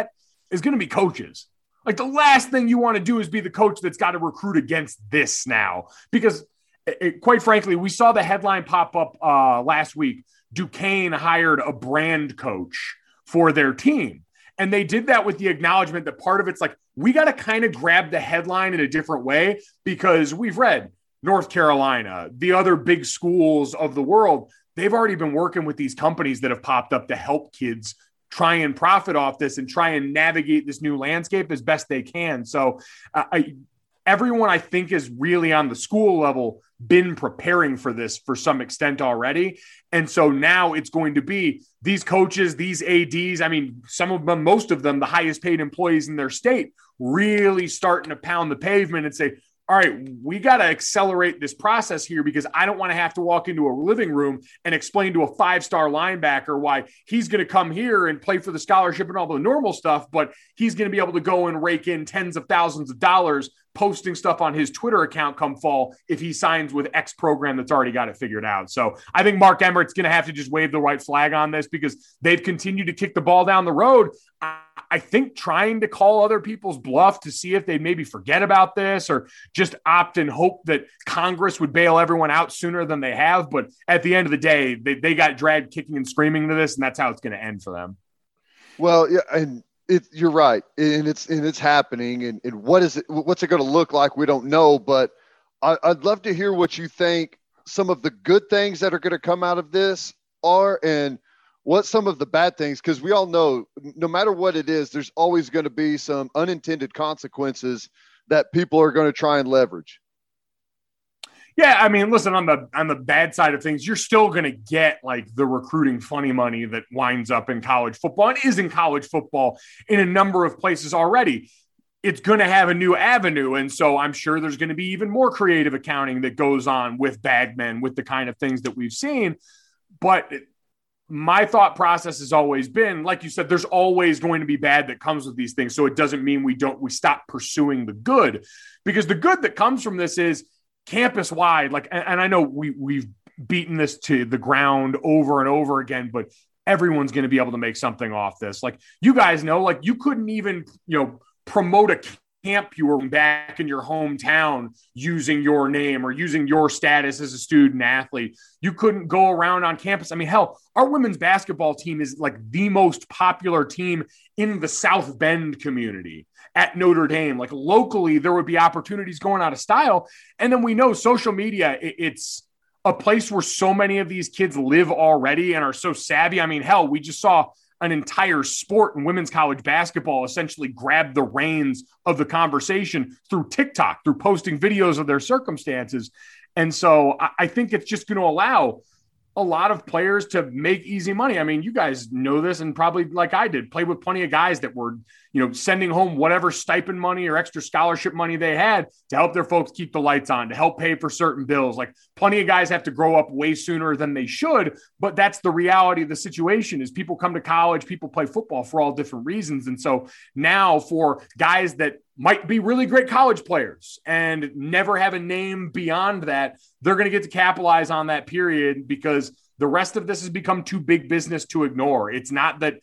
is going to be coaches. Like the last thing you want to do is be the coach that's got to recruit against this now, because quite frankly, we saw the headline pop up last week. Duquesne hired a brand coach for their team. And they did that with the acknowledgement that part of it's like, we got to kind of grab the headline in a different way, because we've read North Carolina, the other big schools of the world, they've already been working with these companies that have popped up to help kids try and profit off this and try and navigate this new landscape as best they can. So everyone, I think, is really on the school level been preparing for this for some extent already. And so now it's going to be these coaches, these ADs, I mean, some of them, most of them, the highest paid employees in their state, really starting to pound the pavement and say, all right, we got to accelerate this process here, because I don't want to have to walk into a living room and explain to a 5-star linebacker why he's going to come here and play for the scholarship and all the normal stuff, but he's going to be able to go and rake in tens of thousands of dollars posting stuff on his Twitter account come fall if he signs with X program that's already got it figured out. So I think Mark Emmert's going to have to just wave the white flag on this, because they've continued to kick the ball down the road. I think trying to call other people's bluff to see if they maybe forget about this or just opt and hope that Congress would bail everyone out sooner than they have. But at the end of the day, they got dragged kicking and screaming to this, and that's how it's going to end for them. Well, yeah, and you're right, and it's happening. And what's it going to look like? We don't know, but I'd love to hear what you think some of the good things that are going to come out of this are, and what some of the bad things, because we all know no matter what it is, there's always going to be some unintended consequences that people are going to try and leverage. Yeah, I mean, listen, on the bad side of things, you're still going to get like the recruiting funny money that winds up in college football and is in college football in a number of places already. It's going to have a new avenue. And so I'm sure there's going to be even more creative accounting that goes on with bagmen, with the kind of things that we've seen. But my thought process has always been, like you said, there's always going to be bad that comes with these things. So it doesn't mean we stop pursuing the good, because the good that comes from this is campus wide. Like, and I know we've beaten this to the ground over and over again, but everyone's going to be able to make something off this. Like, you guys know, like, you couldn't even, promote a camp you were back in your hometown using your name or using your status as a student athlete. You couldn't go around on campus. I mean, hell, our women's basketball team is like the most popular team in the South Bend community at Notre Dame. Like, locally, there would be opportunities going out of style. And then we know social media, it's a place where so many of these kids live already and are so savvy. I mean, hell, we just saw an entire sport in women's college basketball essentially grab the reins of the conversation through TikTok, through posting videos of their circumstances. And so I think it's just going to allow a lot of players to make easy money. I mean, you guys know this, and probably like I did, played with plenty of guys that were, sending home whatever stipend money or extra scholarship money they had to help their folks keep the lights on, to help pay for certain bills. Like, plenty of guys have to grow up way sooner than they should, but that's the reality of the situation. Is people come to college, people play football for all different reasons. And so now for guys that might be really great college players and never have a name beyond that, they're going to get to capitalize on that period, because the rest of this has become too big business to ignore. It's not that,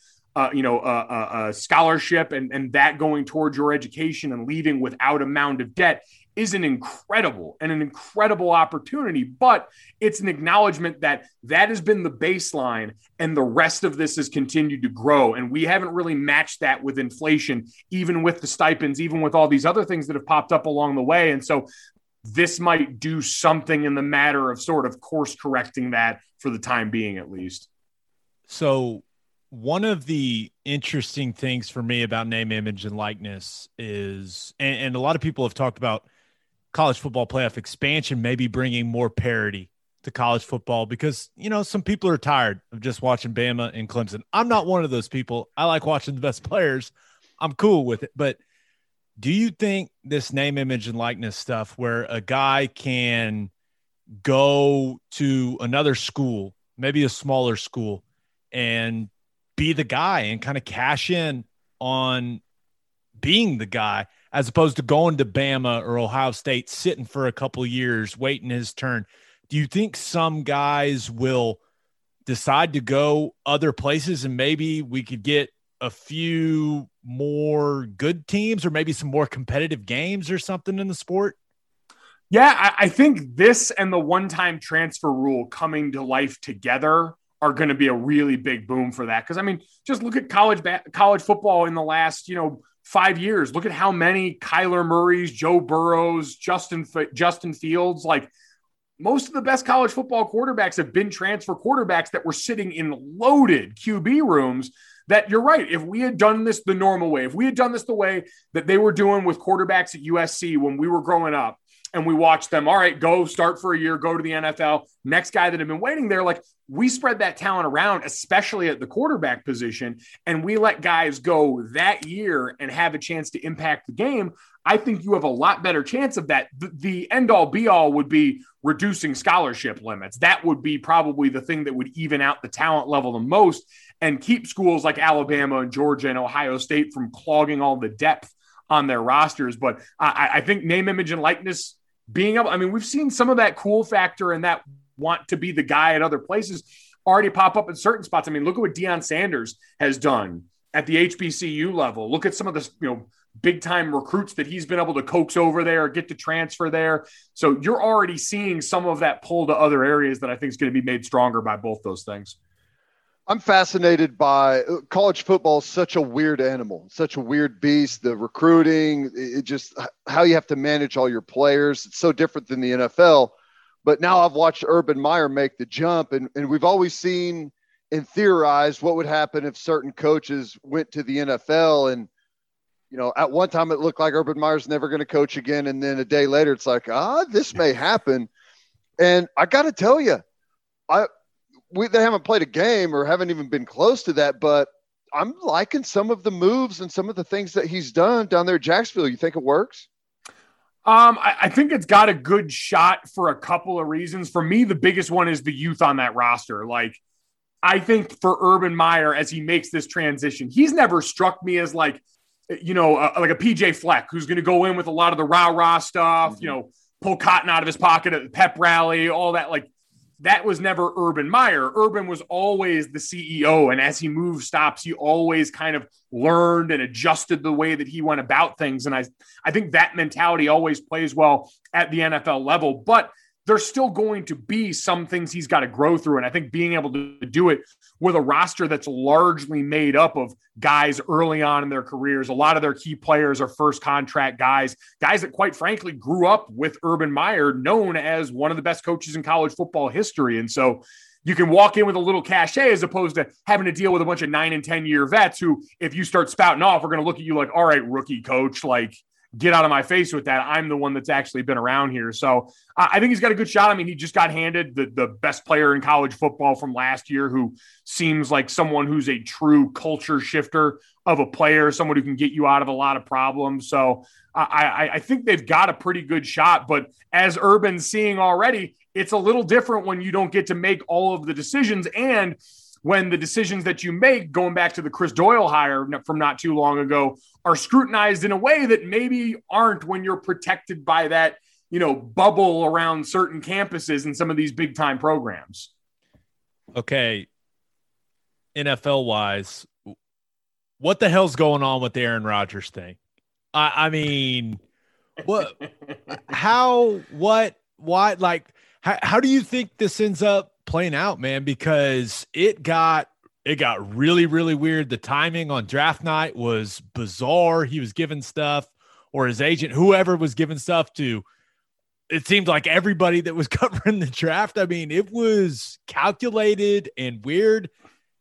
a scholarship and that going towards your education and leaving without a mound of debt is an incredible opportunity, but it's an acknowledgement that has been the baseline and the rest of this has continued to grow. And we haven't really matched that with inflation, even with the stipends, even with all these other things that have popped up along the way. And so this might do something in the matter of sort of course correcting that for the time being, at least. So one of the interesting things for me about name, image, and likeness is, and a lot of people have talked about college football playoff expansion, maybe bringing more parity to college football, because, some people are tired of just watching Bama and Clemson. I'm not one of those people. I like watching the best players. I'm cool with it. But do you think this name, image, and likeness stuff, where a guy can go to another school, maybe a smaller school, and be the guy and kind of cash in on being the guy, as opposed to going to Bama or Ohio State, sitting for a couple of years, waiting his turn? Do you think some guys will decide to go other places, and maybe we could get a few more good teams or maybe some more competitive games or something in the sport? Yeah, I think this and the one-time transfer rule coming to life together are going to be a really big boom for that. Because, I mean, just look at college football in the last, 5 years. Look at how many Kyler Murrays, Joe Burrows, Justin Fields, like most of the best college football quarterbacks have been transfer quarterbacks that were sitting in loaded QB rooms. That you're right. If we had done this the normal way, if we had done this the way that they were doing with quarterbacks at USC when we were growing up, and we watched them, all right, go start for a year, go to the NFL, next guy that had been waiting there, like we spread that talent around, especially at the quarterback position, and we let guys go that year and have a chance to impact the game. I think you have a lot better chance of that. The end-all be-all would be reducing scholarship limits. That would be probably the thing that would even out the talent level the most and keep schools like Alabama and Georgia and Ohio State from clogging all the depth on their rosters. But I think name, image, and likeness being able, I mean, we've seen some of that cool factor and that want to be the guy at other places already pop up in certain spots. I mean, look at what Deion Sanders has done at the HBCU level. Look at some of the, big time recruits that he's been able to coax over there or get to transfer there. So you're already seeing some of that pull to other areas that I think is going to be made stronger by both those things. I'm fascinated by college football. Is such a weird animal, such a weird beast. The recruiting, it just how you have to manage all your players. It's so different than the NFL. But now I've watched Urban Meyer make the jump, and we've always seen and theorized what would happen if certain coaches went to the NFL. And at one time it looked like Urban Meyer's never going to coach again, and then a day later it's like, this may happen. And I got to tell you, they haven't played a game or haven't even been close to that, but I'm liking some of the moves and some of the things that he's done down there at Jacksonville. You think it works? I think it's got a good shot for a couple of reasons. For me, the biggest one is the youth on that roster. Like, I think for Urban Meyer, as he makes this transition, he's never struck me as like a PJ Fleck, who's going to go in with a lot of the rah-rah stuff, pull cotton out of his pocket at the pep rally, all that. Like, that was never Urban Meyer. Urban was always the CEO. And as he moved stops, he always kind of learned and adjusted the way that he went about things. And I think that mentality always plays well at the NFL level, but there's still going to be some things he's got to grow through. And I think being able to do it with a roster that's largely made up of guys early on in their careers, a lot of their key players are first contract guys that quite frankly grew up with Urban Meyer, known as one of the best coaches in college football history. And so you can walk in with a little cachet as opposed to having to deal with a bunch of 9 and 10 year vets who, if you start spouting off, are going to look at you like, all right, rookie coach, like, get out of my face with that. I'm the one that's actually been around here. So I think he's got a good shot. I mean, he just got handed the best player in college football from last year, who seems like someone who's a true culture shifter of a player, someone who can get you out of a lot of problems. So I think they've got a pretty good shot. But as Urban's seeing already, it's a little different when you don't get to make all of the decisions. And when the decisions that you make, going back to the Chris Doyle hire from not too long ago, are scrutinized in a way that maybe aren't when you're protected by that, bubble around certain campuses and some of these big time programs. Okay. NFL wise, what the hell's going on with the Aaron Rodgers thing? I mean, what, how, what, why, like, how do you think this ends up playing out, man? Because it got really, really weird. The timing on draft night was bizarre. He was giving stuff, or his agent, whoever was giving stuff to, it seemed like everybody that was covering the draft. I mean, it was calculated and weird.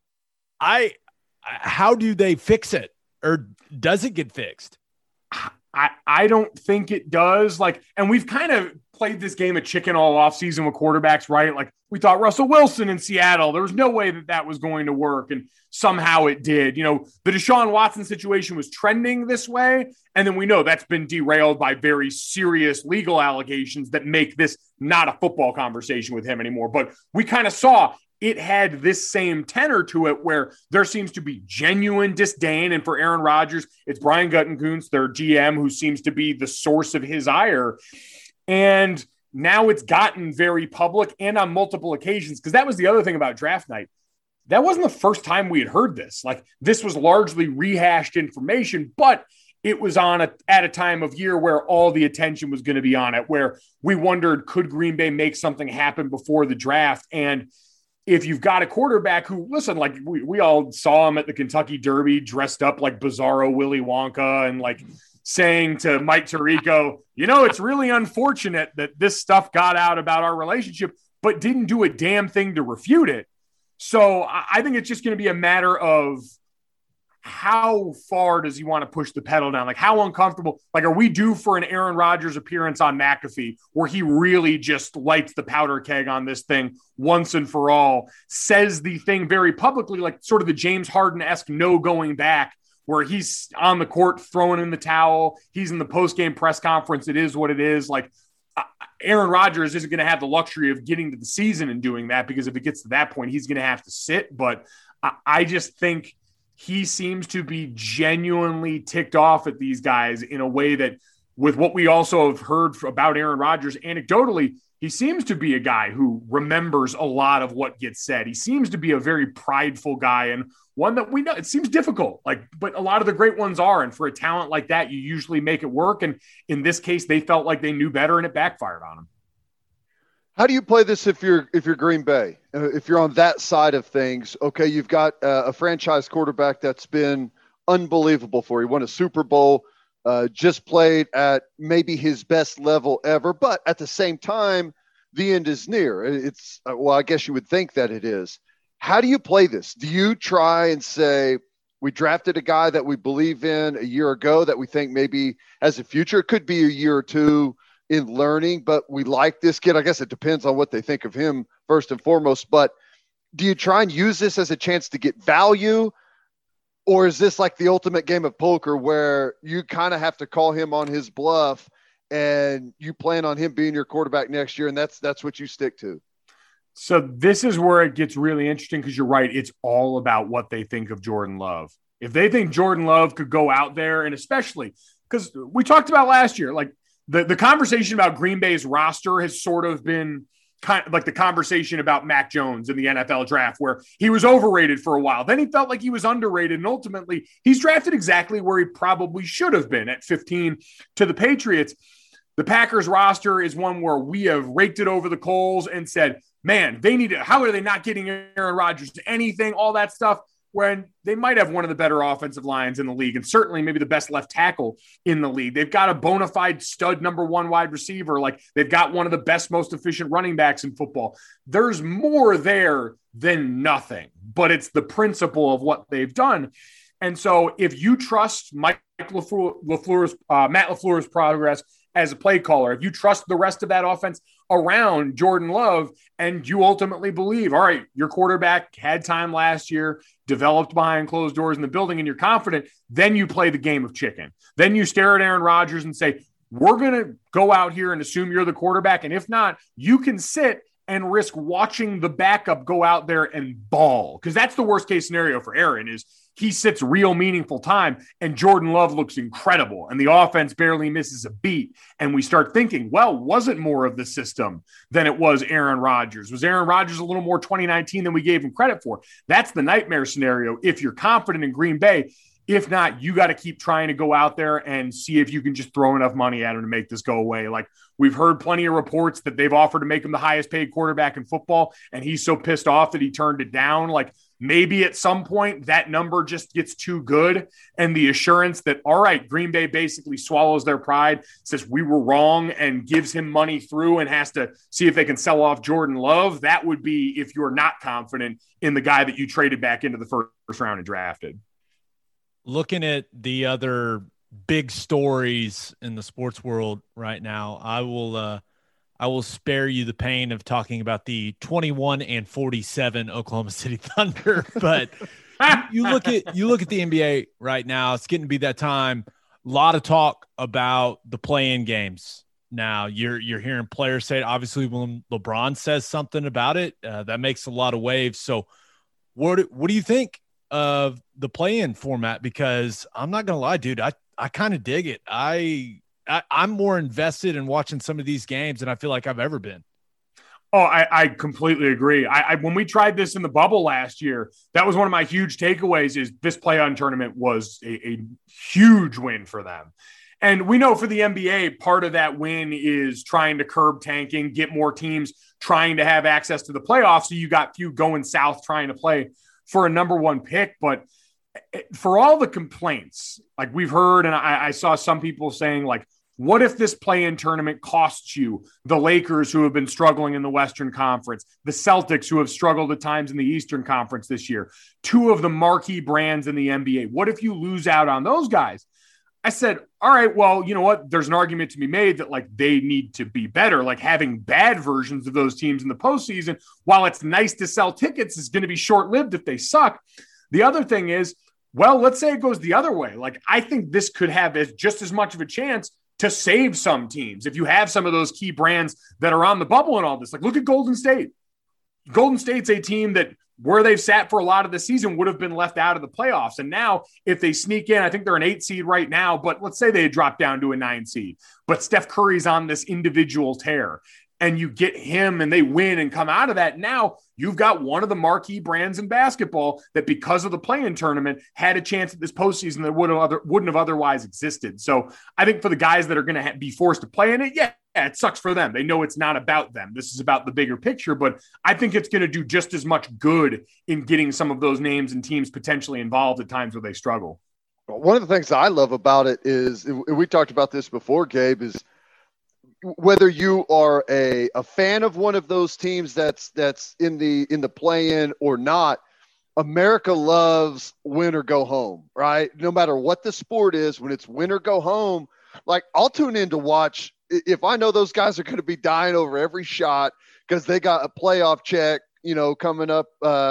How do they fix it, or does it get fixed? I don't think it does. Like, and we've kind of played this game of chicken all offseason with quarterbacks, right? Like, we thought Russell Wilson in Seattle, there was no way that was going to work, and somehow it did. The Deshaun Watson situation was trending this way, and then we know that's been derailed by very serious legal allegations that make this not a football conversation with him anymore. But we kind of saw it had this same tenor to it, where there seems to be genuine disdain. And for Aaron Rodgers, it's Brian Gutekunst, their GM, who seems to be the source of his ire. And now it's gotten very public and on multiple occasions, because that was the other thing about draft night. that wasn't the first time we had heard this. Like, this was largely rehashed information, but it was at a time of year where all the attention was going to be on it, where we wondered, could Green Bay make something happen before the draft? And if you've got a quarterback who, listen, like we all saw him at the Kentucky Derby dressed up like Bizarro Willy Wonka and like saying to Mike Tirico, it's really unfortunate that this stuff got out about our relationship, but didn't do a damn thing to refute it. So I think it's just going to be a matter of how far does he want to push the pedal down? Like, how uncomfortable, like, are we due for an Aaron Rodgers appearance on McAfee where he really just lights the powder keg on this thing once and for all, says the thing very publicly, like sort of the James Harden-esque no going back, where he's on the court throwing in the towel. He's in the post-game press conference. It is what it is. Like, Aaron Rodgers isn't going to have the luxury of getting to the season and doing that, because if it gets to that point, he's going to have to sit. But I just think he seems to be genuinely ticked off at these guys in a way that, with what we also have heard about Aaron Rodgers anecdotally, he seems to be a guy who remembers a lot of what gets said. He seems to be a very prideful guy, and one that we know it seems difficult, but a lot of the great ones are. And for a talent like that, you usually make it work. And in this case, they felt like they knew better and it backfired on them. How do you play this if you're Green Bay? If you're on that side of things, okay, you've got a franchise quarterback that's been unbelievable for you. Won a Super Bowl, just played at maybe his best level ever, but at the same time, the end is near. It's I guess you would think that it is. How do you play this? Do you try and say, we drafted a guy that we believe in a year ago that we think maybe has a future? It could be a year or two in learning, but we like this kid. I guess it depends on what they think of him first and foremost, but do you try and use this as a chance to get value? Or is this like the ultimate game of poker where you kind of have to call him on his bluff and you plan on him being your quarterback next year, and that's what you stick to? So this is where it gets really interesting, because you're right. It's all about what they think of Jordan Love. If they think Jordan Love could go out there, and especially because we talked about last year, like the conversation about Green Bay's roster has sort of been kind of like the conversation about Mac Jones in the NFL draft, where he was overrated for a while. Then he felt like he was underrated. And ultimately he's drafted exactly where he probably should have been at 15 to the Patriots. The Packers roster is one where we have raked it over the coals and said, man, they need to, how are they not getting Aaron Rodgers to anything, all that stuff, when they might have one of the better offensive lines in the league, and certainly maybe the best left tackle in the league. They've got a bona fide stud number one wide receiver. Like, they've got one of the best, most efficient running backs in football. There's more there than nothing, but it's the principle of what they've done. And so if you trust Matt LaFleur's progress as a play caller, if you trust the rest of that offense around Jordan Love, and you ultimately believe, all right, your quarterback had time last year, developed behind closed doors in the building, and you're confident, then you play the game of chicken. Then you stare at Aaron Rodgers and say, we're going to go out here and assume you're the quarterback. And if not, you can sit and risk watching the backup go out there and ball. Because that's the worst case scenario for Aaron, is he sits real meaningful time and Jordan Love looks incredible and the offense barely misses a beat. And we start thinking, well, was it more of the system than it was Aaron Rodgers? Was Aaron Rodgers a little more 2019 than we gave him credit for? That's the nightmare scenario if you're confident in Green Bay. If not, you got to keep trying to go out there and see if you can just throw enough money at him to make this go away. Like, we've heard plenty of reports that they've offered to make him the highest paid quarterback in football, and he's so pissed off that he turned it down. Like, maybe at some point that number just gets too good, and the assurance that, all right, Green Bay basically swallows their pride, says we were wrong, and gives him money through and has to see if they can sell off Jordan Love. That would be if you're not confident in the guy that you traded back into the first round and drafted. Looking at the other big stories in the sports world right now, I will spare you the pain of talking about the 21-47 Oklahoma City Thunder. But you look at the NBA right now, it's getting to be that time. A lot of talk about the play-in games. Now you're hearing players say it. Obviously, when LeBron says something about it, that makes a lot of waves. So what do you think of the play-in format? Because I'm not gonna lie, dude, I kind of dig it. I'm more invested in watching some of these games than I feel like I've ever been. Oh, I completely agree. When we tried this in the bubble last year, that was one of my huge takeaways is this play-on tournament was a huge win for them. And we know for the NBA, part of that win is trying to curb tanking, get more teams trying to have access to the playoffs. So you got few going south trying to play for a number one pick. But for all the complaints, like we've heard, and I saw some people saying, like, what if this play-in tournament costs you the Lakers, who have been struggling in the Western Conference, the Celtics, who have struggled at times in the Eastern Conference this year, two of the marquee brands in the NBA? What if you lose out on those guys? I said, all right, well, you know what? There's an argument to be made that like they need to be better. Like having bad versions of those teams in the postseason, while it's nice to sell tickets, is going to be short-lived if they suck. The other thing is, well, let's say it goes the other way. Like I think this could have just as much of a chance to save some teams. If you have some of those key brands that are on the bubble and all this, like look at Golden State. Golden State's a team that where they've sat for a lot of the season would have been left out of the playoffs. And now if they sneak in, I think they're an 8 seed right now, but let's say they drop down to a 9 seed, but Steph Curry's on this individual tear and you get him and they win and come out of that. Now you've got one of the marquee brands in basketball that because of the play-in tournament had a chance at this postseason that wouldn't have otherwise existed. So I think for the guys that are going to be forced to play in it, yeah, it sucks for them. They know it's not about them. This is about the bigger picture, but I think it's going to do just as much good in getting some of those names and teams potentially involved at times where they struggle. One of the things I love about it is, and we talked about this before, Gabe, is whether you are a fan of one of those teams that's in the play-in or not, America loves win or go home, right? No matter what the sport is, when it's win or go home, like I'll tune in to watch if I know those guys are going to be dying over every shot because they got a playoff check, coming up,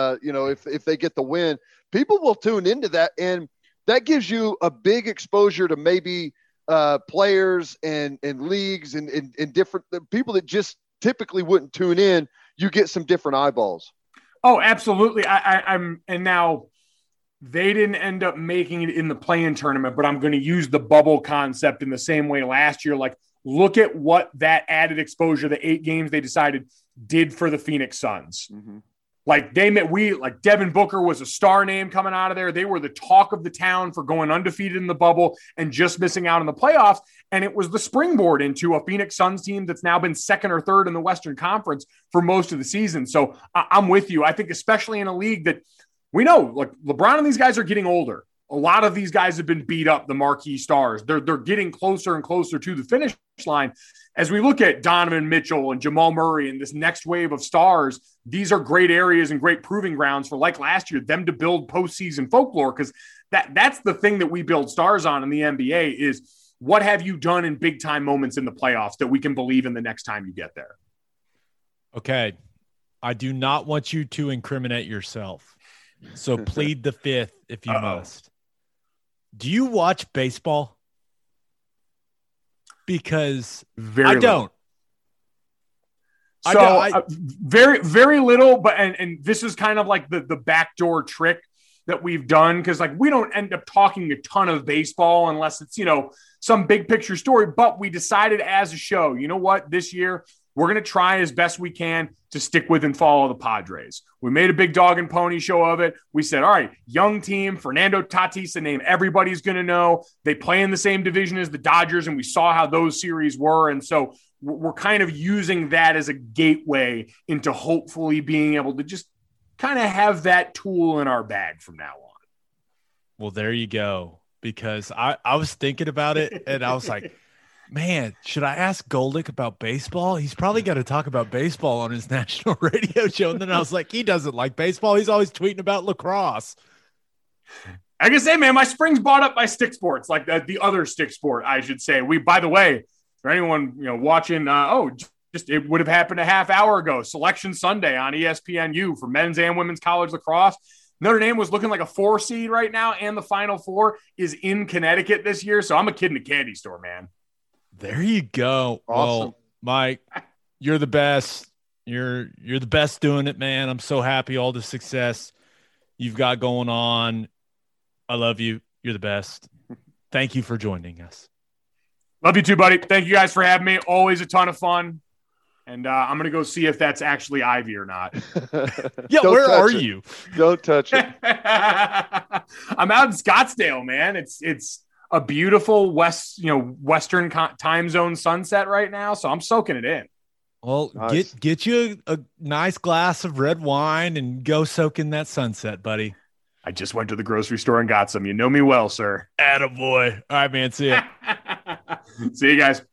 if they get the win, people will tune into that. And that gives you a big exposure to maybe players and leagues and different people that just typically wouldn't tune in. You get some different eyeballs. Oh, absolutely. I'm and now they didn't end up making it in the play-in tournament, but I'm going to use the bubble concept in the same way last year. Like, look at what that added exposure, the 8 games they decided, did for the Phoenix Suns. Mm-hmm. Like Devin Booker was a star name coming out of there. They were the talk of the town for going undefeated in the bubble and just missing out in the playoffs. And it was the springboard into a Phoenix Suns team that's now been second or third in the Western Conference for most of the season. So I'm with you. I think especially in a league that we know, like LeBron and these guys are getting older. A lot of these guys have been beat up, the marquee stars. They're getting closer and closer to the finish line. As we look at Donovan Mitchell and Jamal Murray and this next wave of stars, these are great areas and great proving grounds for, like last year, them to build postseason folklore, because that's the thing that we build stars on in the NBA is what have you done in big-time moments in the playoffs that we can believe in the next time you get there. Okay. I do not want you to incriminate yourself, so plead the fifth if you must. Do you watch baseball? Because I don't. So very, very little, but and this is kind of like the backdoor trick that we've done, because like we don't end up talking a ton of baseball unless it's some big picture story. But we decided as a show, you know what, this year we're going to try as best we can to stick with and follow the Padres. We made a big dog and pony show of it. We said, all right, young team, Fernando Tatis, a name everybody's going to know. They play in the same division as the Dodgers, and we saw how those series were. And so we're kind of using that as a gateway into hopefully being able to just kind of have that tool in our bag from now on. Well, there you go. Because I was thinking about it, and I was like, man, should I ask Goldick about baseball? He's probably got to talk about baseball on his national radio show. And then I was like, he doesn't like baseball. He's always tweeting about lacrosse. I can say, man, my spring's bought up by stick sports, like the other stick sport, I should say. By the way, for anyone watching, it would have happened a half hour ago. Selection Sunday on ESPNU for men's and women's college lacrosse. Notre Dame was looking like a 4 seed right now, and the Final Four is in Connecticut this year. So I'm a kid in a candy store, man. There you go. Awesome. Well, Mike, you're the best. You're the best doing it, man. I'm so happy all the success you've got going on. I love you. You're the best. Thank you for joining us. Love you too, buddy. Thank you guys for having me. Always a ton of fun. And I'm going to go see if that's actually ivy or not. Yeah, Don't where touch are it. you? Don't touch it. I'm out in Scottsdale, man. It's a beautiful Western time zone sunset right now. So I'm soaking it in. Well, Nice. get you a nice glass of red wine and go soak in that sunset, buddy. I just went to the grocery store and got some. You know me well, sir. Attaboy. All right, man. See ya. See you guys.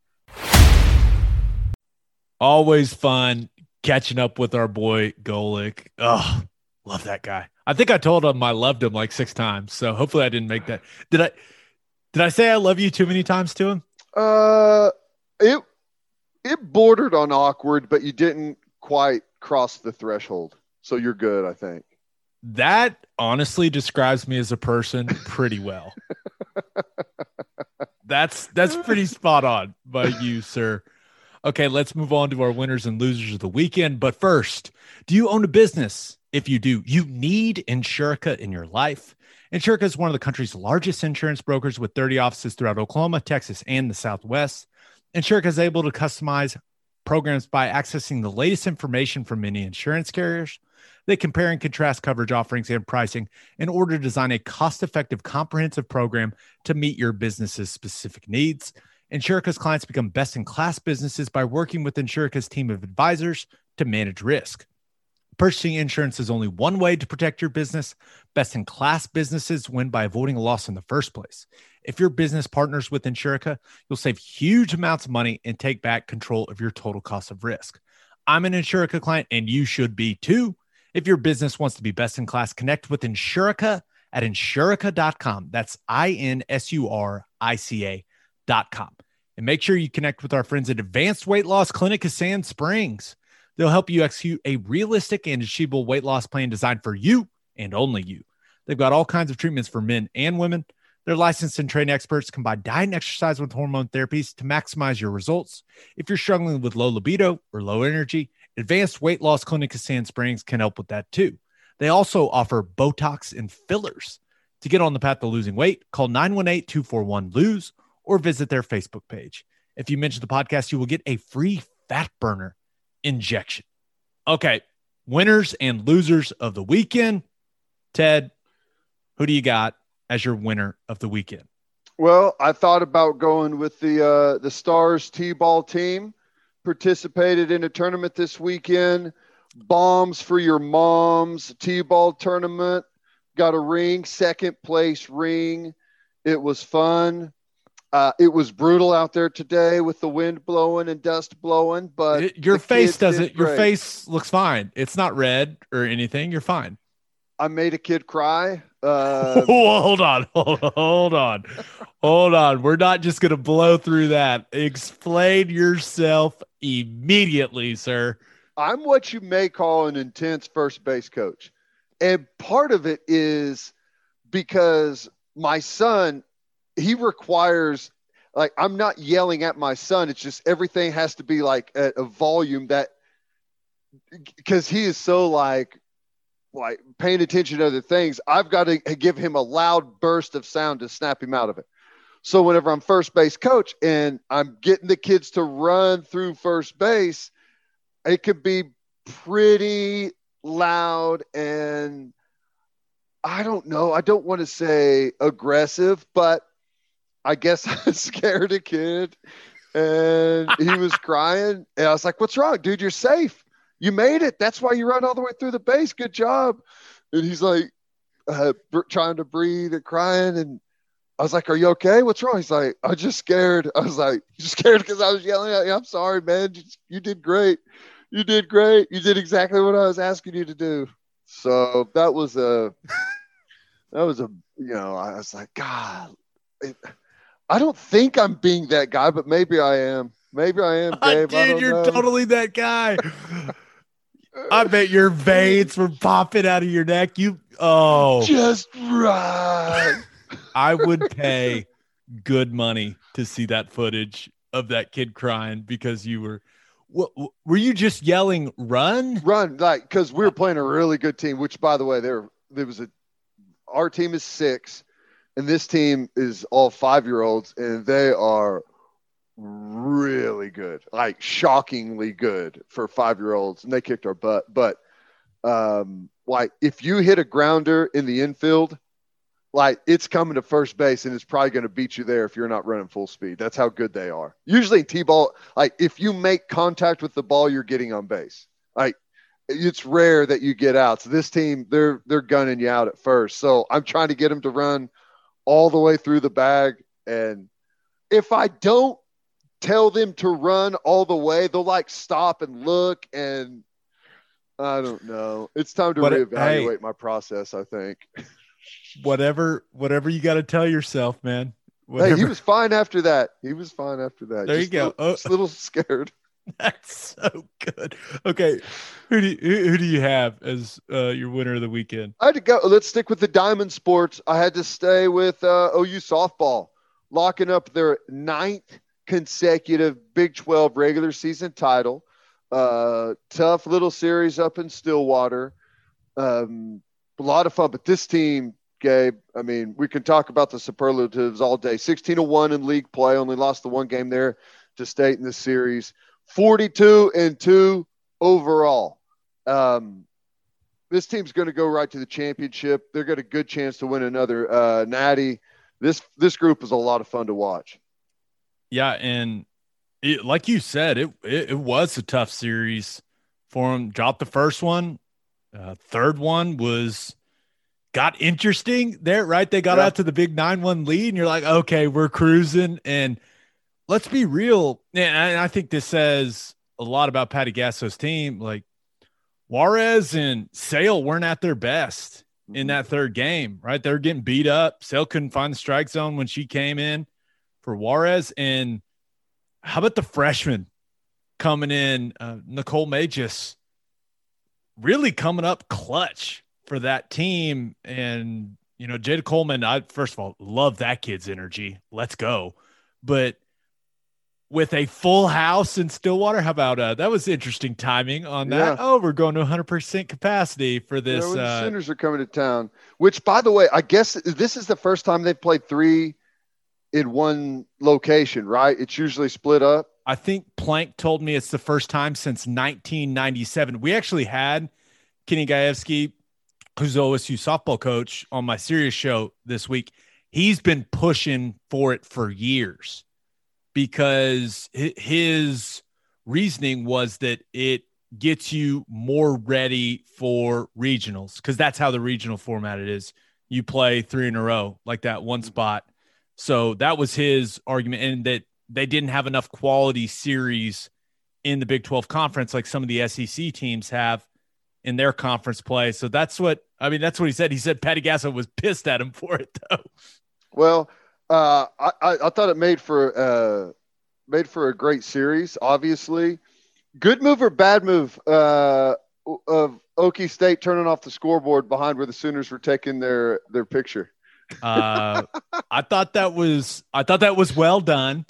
Always fun catching up with our boy Golic. Oh, love that guy. I think I told him I loved him like 6 times. So hopefully I didn't make that. Did I say I love you too many times to him? It bordered on awkward, but you didn't quite cross the threshold. So you're good, I think. That honestly describes me as a person pretty well. That's pretty spot on by you, sir. Okay, let's move on to our winners and losers of the weekend. But first, do you own a business? If you do, you need Insurica in your life. Insurica is one of the country's largest insurance brokers with 30 offices throughout Oklahoma, Texas, and the Southwest. Insurica is able to customize programs by accessing the latest information from many insurance carriers. They compare and contrast coverage offerings and pricing in order to design a cost-effective, comprehensive program to meet your business's specific needs. Insurica's clients become best-in-class businesses by working with Insurica's team of advisors to manage risk. Purchasing insurance is only one way to protect your business. Best-in-class businesses win by avoiding a loss in the first place. If your business partners with Insurica, you'll save huge amounts of money and take back control of your total cost of risk. I'm an Insurica client, and you should be too. If your business wants to be best-in-class, connect with Insurica at Insurica.com. That's INSURICA.com. And make sure you connect with our friends at Advanced Weight Loss Clinic of Sand Springs. They'll help you execute a realistic and achievable weight loss plan designed for you and only you. They've got all kinds of treatments for men and women. Their licensed and trained experts combine diet and exercise with hormone therapies to maximize your results. If you're struggling with low libido or low energy, Advanced Weight Loss Clinic of Sand Springs can help with that too. They also offer Botox and fillers. To get on the path to losing weight, call 918-241-LOSE or visit their Facebook page. If you mention the podcast, you will get a free fat burner injection. Okay, winners and losers of the weekend. Ted, who do you got as your winner of the weekend? Well, I thought about going with the Stars T-ball team. Participated in a tournament this weekend. Bombs for your moms T-ball tournament. Got a ring, second place ring. It was fun. It was brutal out there today with the wind blowing and dust blowing, but your face doesn't. Your face looks fine. It's not red or anything. You're fine. I made a kid cry. Hold on. We're not just going to blow through that. Explain yourself immediately, sir. I'm what you may call an intense first base coach. And part of it is because my son, he requires, like, I'm not yelling at my son. It's just everything has to be like at a volume that, because he is so like paying attention to other things, I've got to give him a loud burst of sound to snap him out of it. So whenever I'm first base coach and I'm getting the kids to run through first base, it could be pretty loud and I don't know. I don't want to say aggressive, but I guess I scared a kid and he was crying. And I was like, what's wrong, dude? You're safe. You made it. That's why you run all the way through the base. Good job. And he's like trying to breathe and crying. And I was like, are you okay? What's wrong? He's like, I'm just scared. I was like, you scared because I was yelling at you? I'm sorry, man. You did great. You did great. You did exactly what I was asking you to do. So that was I was like, God, I don't think I'm being that guy, but maybe I am. Maybe I am, Dave. Dude, you're totally that guy. I bet your veins were popping out of your neck. Just right. I would pay good money to see that footage of that kid crying because you were you just yelling run, like, because we were playing a really good team, which, by the way, our team is 6 and this team is all 5-year-olds and they are really good, like shockingly good for 5-year-olds, and they kicked our butt. But like if you hit a grounder in the infield, like it's coming to first base and it's probably going to beat you there if you're not running full speed. That's how good they are. Usually T-ball, like if you make contact with the ball, you're getting on base. Like it's rare that you get out. So this team, they're gunning you out at first. So I'm trying to get them to run all the way through the bag. And if I don't tell them to run all the way, they'll like stop and look, and I don't know. It's time to reevaluate my process, I think. Whatever you got to tell yourself, man. Whatever. Hey, he was fine after that. There you go. Just a little scared. That's so good. Okay, who do you have as your winner of the weekend? I had to go. Let's stick with the Diamond Sports. I had to stay with OU softball, locking up their 9th consecutive Big 12 regular season title. Tough little series up in Stillwater. A lot of fun, but this team, Gabe, I mean, we can talk about the superlatives all day. 16-1 in league play, only lost the one game there to State in this series. 42-2 overall. This team's going to go right to the championship. They've got a good chance to win another natty. This group is a lot of fun to watch. Yeah, and like you said, it was a tough series for them. Dropped the first one. Third one got interesting there, right? They got out to the big 9-1 lead, and you're like, okay, we're cruising. And let's be real. And I think this says a lot about Patty Gasso's team. Like Juarez and Sale weren't at their best in that third game, right? They were getting beat up. Sale couldn't find the strike zone when she came in for Juarez. And how about the freshman coming in, Nicole Magis, really coming up clutch for that team. And, you know, Jada Coleman, I first of all love that kid's energy. Let's go. But with a full house in Stillwater, how about that was interesting timing on that. Yeah. Oh, we're going to 100% capacity for this. When the Sooners are coming to town, which, by the way, I guess this is the first time they've played 3 in one location, right? It's usually split up. I think Plank told me it's the first time since 1997. We actually had Kenny Gajewski, who's the OSU softball coach, on my Sirius show this week. He's been pushing for it for years because his reasoning was that it gets you more ready for regionals, because that's how the regional format it is. You play 3 in a row, like that one spot. So that was his argument, and that they didn't have enough quality series in the Big 12 conference like some of the SEC teams have in their conference play. So that's what he said. He said Patty Gasso was pissed at him for it, though. Well, I thought it made for a great series. Obviously, good move or bad move of Okie State turning off the scoreboard behind where the Sooners were taking their picture. I thought that was well done.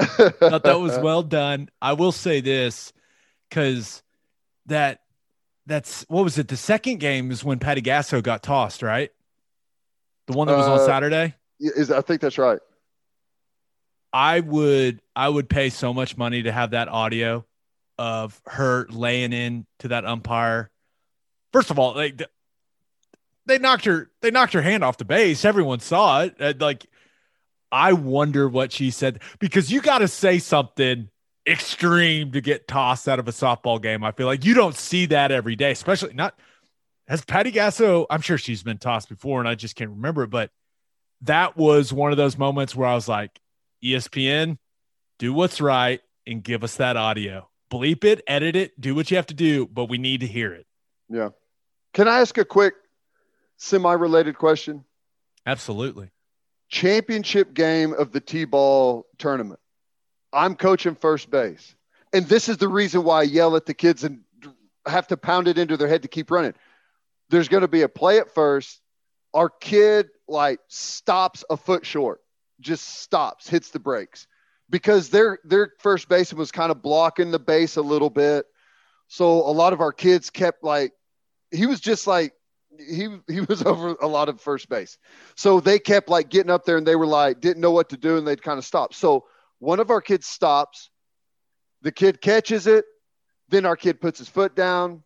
I will say this, because that's what was it? The second game is when Patty Gasso got tossed, right? The one that was on Saturday. I think that's right. I would pay so much money to have that audio of her laying in to that umpire. First of all, they knocked her hand off the base. Everyone saw it. I wonder what she said, because you got to say something extreme to get tossed out of a softball game. I feel like you don't see that every day, especially not as Patty Gasso. I'm sure she's been tossed before and I just can't remember it, but that was one of those moments where I was like, ESPN, do what's right and give us that audio. Bleep it, edit it, do what you have to do, but we need to hear it. Yeah. Can I ask a quick semi-related question? Absolutely. Championship game of the T-ball tournament. I'm coaching first base. And this is the reason why I yell at the kids and have to pound it into their head to keep running. There's going to be a play at first. Our kid stops a foot short, just stops, hits the brakes, because their first baseman was kind of blocking the base a little bit. So a lot of our kids kept he was just he was over a lot of first base. So they kept getting up there and they were didn't know what to do, and they'd kind of stop. So one of our kids stops, The kid catches it. Then our kid puts his foot down,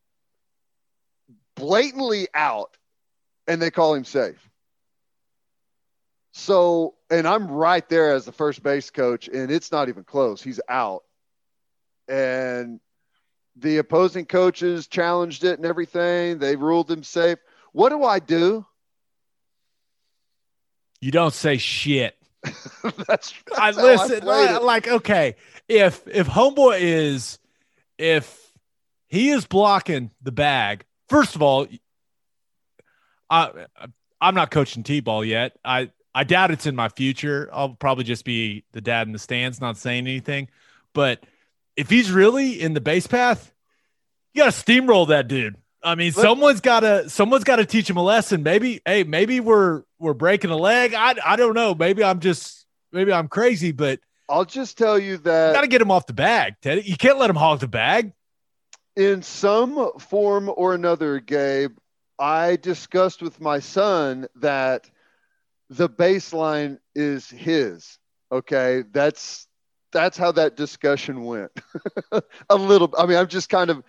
blatantly out, and they call him safe. So, and I'm right there as the first base coach, and it's not even close. He's out. And the opposing coaches challenged it and everything. They ruled him safe. What do? You don't say shit. that's I how listen. played it. Like, okay, if homeboy is, if he is blocking the bag, first of all, I'm not coaching T-ball yet. I doubt it's in my future. I'll probably just be the dad in the stands, not saying anything. But if he's really in the base path, you got to steamroll that dude. I mean, someone's got to teach him a lesson. Maybe we're breaking a leg. I don't know. Maybe I'm crazy, but I'll just tell you that you got to get him off the bag, Teddy. You can't let him hog the bag. In some form or another, Gabe, I discussed with my son that the baseline is his. Okay. That's how that discussion went. A little, I mean, I'm just kind of,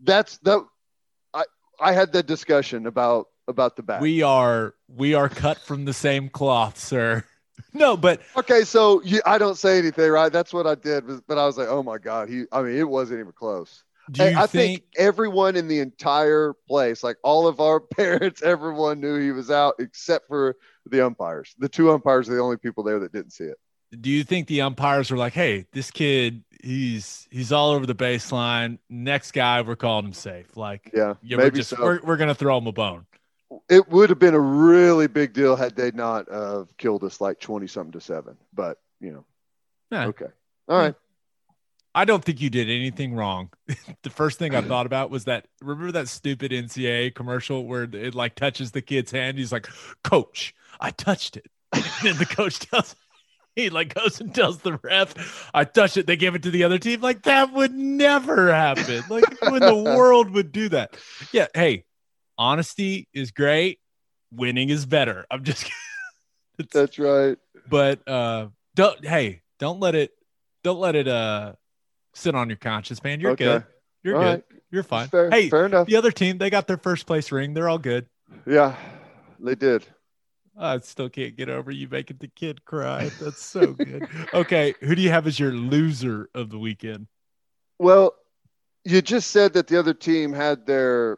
I had that discussion about the back. We are cut from the same cloth, sir. No, but okay. So I don't say anything, right? That's what I did. But I was like, oh my God. It wasn't even close. I think everyone in the entire place, like all of our parents, everyone knew he was out except for the umpires. The two umpires are the only people there that didn't see it. Do you think the umpires were like, hey, this kid, he's all over the baseline. Next guy, we're calling him safe. Like, yeah maybe we're going to throw him a bone. It would have been a really big deal had they not killed us like 20-something-7. But, okay. All right. I don't think you did anything wrong. The first thing I thought about was remember that stupid NCAA commercial where it like touches the kid's hand? He's like, Coach, I touched it. And then the coach he like goes and tells the ref, I touched it. They give it to the other team. Like, that would never happen. Like, who in the world would do that? Yeah. Hey, honesty is great. Winning is better. I'm just kidding. That's right. But don't let it sit on your conscience, man. You're good. You're all good. Right. You're fine. Fair enough. The other team, they got their first place ring. They're all good. Yeah, they did. I still can't get over you making the kid cry. That's so good. Okay, who do you have as your loser of the weekend? Well, you just said that the other team had their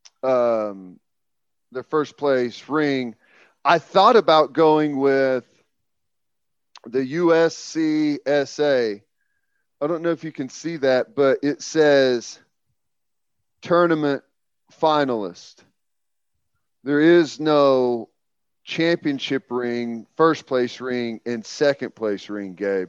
first place ring. I thought about going with the USCSA. I don't know if you can see that, but it says tournament finalist. There is no championship ring, first place ring, and second place ring, Gabe.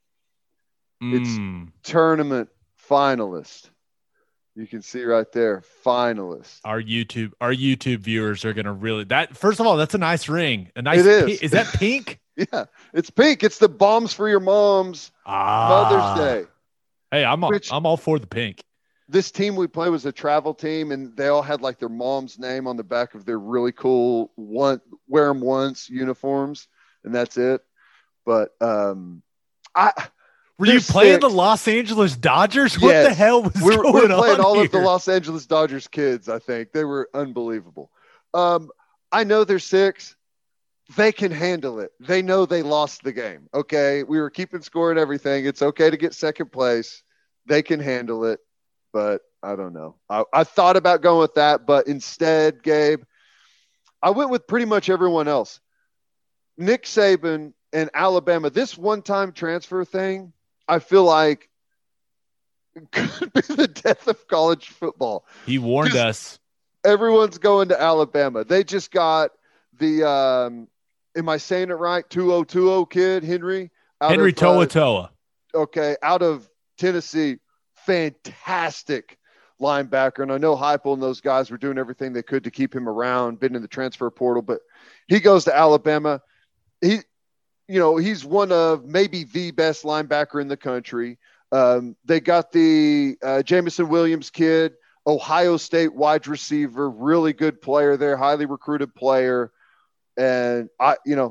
It's tournament finalist. You can see right there, finalist. Our YouTube viewers are gonna really that. First of all, that's a nice ring. A nice. It is. Is that pink? Yeah, it's pink. It's the Bombs for Your Moms Mother's Day. Hey, I'm all for the pink. This team we play was a travel team, and they all had like their mom's name on the back of their really cool wear them once uniforms, and that's it. But were you playing the Los Angeles Dodgers? What the hell was going on? We're playing all here? of the Los Angeles Dodgers kids. I think they were unbelievable. I know they're 6. They can handle it. They know they lost the game. Okay, we were keeping score and everything. It's okay to get second place. They can handle it. But I don't know. I thought about going with that, but instead, Gabe, I went with pretty much everyone else. Nick Saban and Alabama, this one-time transfer thing, I feel like could be the death of college football. He warned us. Everyone's going to Alabama. They just got the, am I saying it right? 2020 kid, Henry To'oTo'o. Okay, out of Tennessee. Fantastic linebacker. And I know Heupel and those guys were doing everything they could to keep him around, been in the transfer portal, but he goes to Alabama. He's one of maybe the best linebacker in the country. They got the Jameson Williams kid, Ohio State wide receiver, really good player there, highly recruited player. And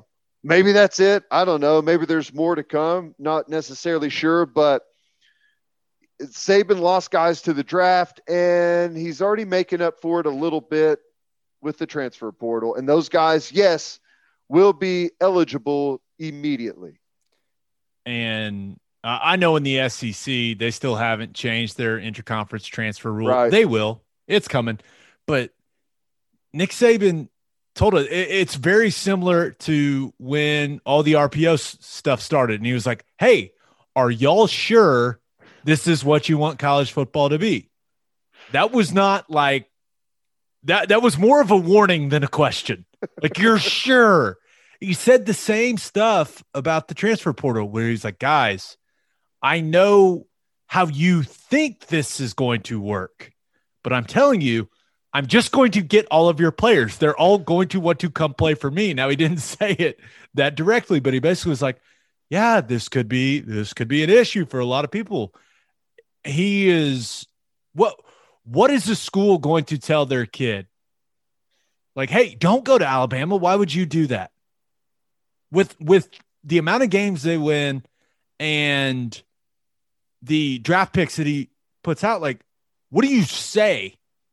maybe that's it. I don't know. Maybe there's more to come. Not necessarily sure, but Saban lost guys to the draft, and he's already making up for it a little bit with the transfer portal. And those guys, yes, will be eligible immediately. And I know in the SEC, they still haven't changed their interconference transfer rule. Right. They will. It's coming. But Nick Saban told us it's very similar to when all the RPO stuff started. And he was like, hey, are y'all sure this is what you want college football to be? That was not like that. That was more of a warning than a question. Like, you're sure? He said the same stuff about the transfer portal where he's like, guys, I know how you think this is going to work, but I'm telling you, I'm just going to get all of your players. They're all going to want to come play for me. Now, he didn't say it that directly, but he basically was like, yeah, this could be an issue for a lot of people. He is what is the school going to tell their kid? Like, hey, don't go to Alabama. Why would you do that? With the amount of games they win and the draft picks that he puts out, like, what do you say?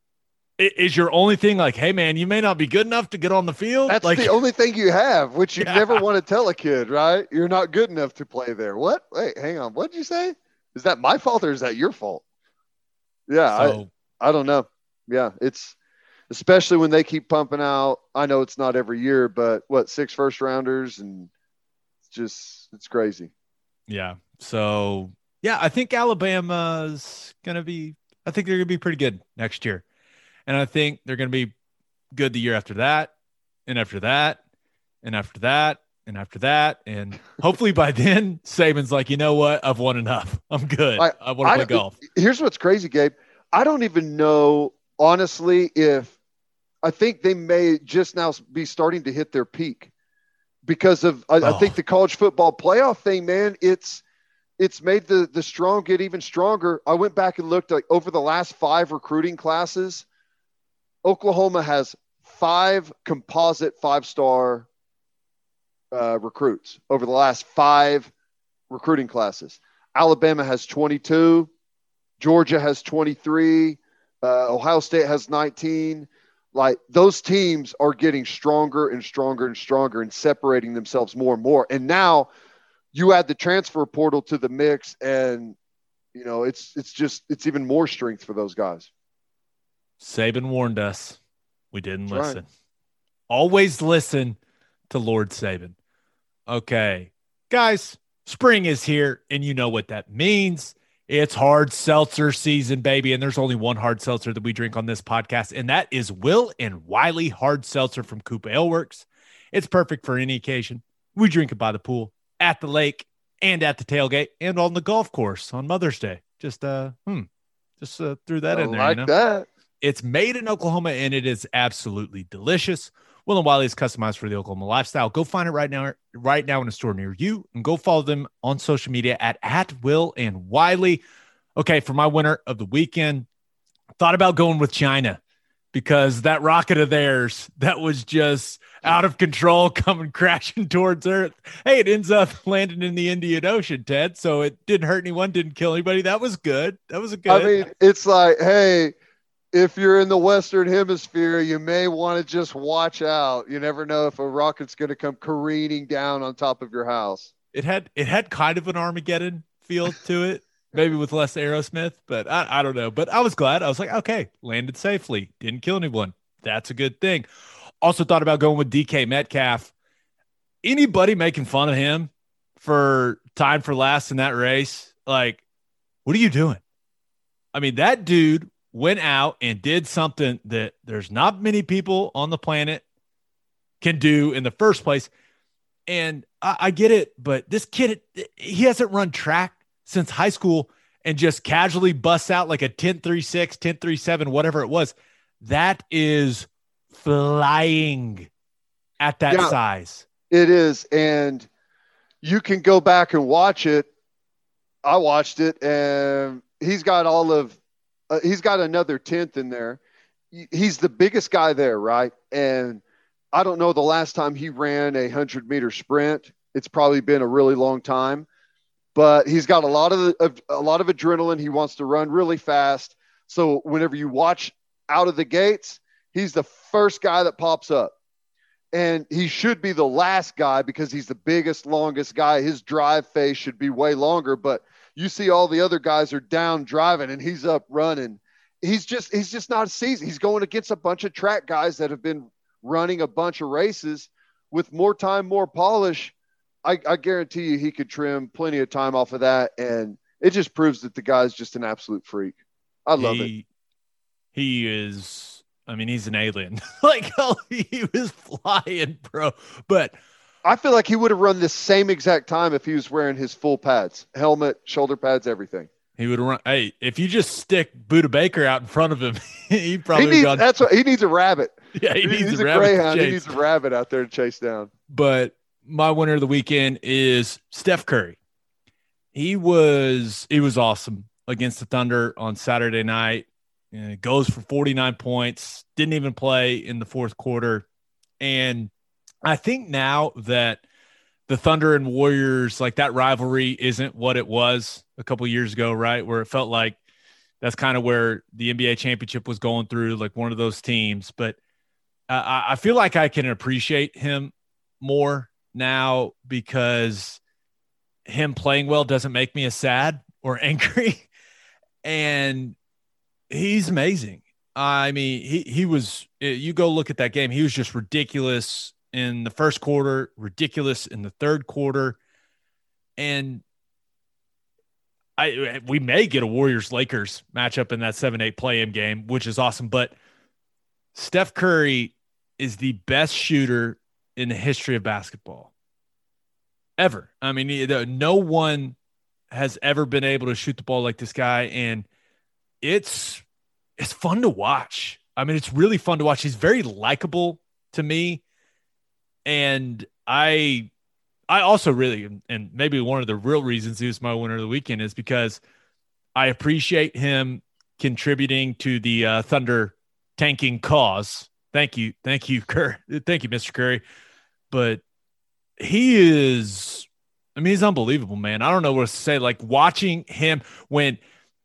Is your only thing like, hey, man, you may not be good enough to get on the field? That's like, the only thing you have, which you never want to tell a kid, right? You're not good enough to play there. What? Wait, hang on. What did you say? Is that my fault or is that your fault? Yeah, So, I don't know. Yeah, it's especially when they keep pumping out. I know it's not every year, but 6 first rounders, and it's crazy. yeah. So, yeah, I think Alabama's going to be – I think they're going to be pretty good next year. And I think they're going to be good the year after that, and after that, and after that, and after that. And hopefully by then, Saban's like, you know what? I've won enough. I'm good. I want to play golf. Here's what's crazy, Gabe. I don't even know, honestly, if I think they may just now be starting to hit their peak because of I think the college football playoff thing, man, it's made the strong get even stronger. I went back and looked like over the last 5 recruiting classes, Oklahoma has 5 composite 5-star recruits over the last 5 recruiting classes. Alabama has 22. Georgia has 23. Ohio State has 19. Like, those teams are getting stronger and stronger and stronger and separating themselves more and more. And now you add the transfer portal to the mix, and it's even more strength for those guys. Saban warned us. We didn't That's listen. right. Always listen to Lord Saban. Okay, guys, spring is here, and you know what that means. It's hard seltzer season, baby, and there's only one hard seltzer that we drink on this podcast, and that is Will and Wiley Hard Seltzer from Coupe Ale Works. It's perfect for any occasion. We drink it by the pool, at the lake, and at the tailgate, and on the golf course on Mother's Day. Just threw that in there. Like that. It's made in Oklahoma, and it is absolutely delicious. Will and Wiley is customized for the Oklahoma lifestyle. Go find it right now in a store near you, and go follow them on social media at Will and Wiley. Okay, for my winner of the weekend, thought about going with China because that rocket of theirs that was just out of control coming crashing towards Earth. Hey, it ends up landing in the Indian Ocean, Ted, so it didn't hurt anyone, didn't kill anybody. That was good. I mean, it's like, hey, if you're in the Western Hemisphere, you may want to just watch out. You never know if a rocket's going to come careening down on top of your house. It had kind of an Armageddon feel to it, maybe with less Aerosmith, but I don't know. But I was glad. I was like, okay, landed safely, didn't kill anyone. That's a good thing. Also thought about going with DK Metcalf. Anybody making fun of him for time for last in that race, like, what are you doing? I mean, that dude went out and did something that there's not many people on the planet can do in the first place. And I get it, but this kid, he hasn't run track since high school and just casually busts out like a 10.36, 10.37, whatever it was. That is flying at that size. It is. And you can go back and watch it. I watched it, and he's got he's got another 10th in there. He's the biggest guy there, right? And I don't know the last time he ran a 100-meter sprint. It's probably been a really long time. but he's got a lot of adrenaline. He wants to run really fast. So whenever you watch out of the gates, he's the first guy that pops up. And he should be the last guy because he's the biggest, longest guy. His drive phase should be way longer, but you see all the other guys are down driving and he's up running. He's just not seasoned. He's going against a bunch of track guys that have been running a bunch of races with more time, more polish. I guarantee you he could trim plenty of time off of that. And it just proves that the guy's just an absolute freak. I love it. He is, I mean, he's an alien. Like, he was flying, bro. But I feel like he would have run the same exact time if he was wearing his full pads, helmet, shoulder pads, everything. He would run. Hey, if you just stick Buda Baker out in front of him, he probably he needs a rabbit. Yeah, he needs a greyhound. He needs a rabbit out there to chase down. But my winner of the weekend is Steph Curry. He was awesome against the Thunder on Saturday night. Goes for 49 points, didn't even play in the fourth quarter. And I think now that the Thunder and Warriors, like that rivalry isn't what it was a couple years ago, right? Where it felt like that's kind of where the NBA championship was going through, like one of those teams. But I feel like I can appreciate him more now because him playing well doesn't make me as sad or angry. And he's amazing. I mean, he was, you go look at that game. He was just ridiculous in the first quarter, ridiculous in the third quarter. And we may get a Warriors-Lakers matchup in that 7-8 play-in game, which is awesome. But Steph Curry is the best shooter in the history of basketball ever. I mean, no one has ever been able to shoot the ball like this guy. And it's fun to watch. I mean, it's really fun to watch. He's very likable to me. And I also really, and maybe one of the real reasons he was my winner of the weekend is because I appreciate him contributing to the Thunder tanking cause. Thank you, Curry. Thank you, Mr. Curry. But he is, I mean, he's unbelievable, man. I don't know what to say. Like watching him when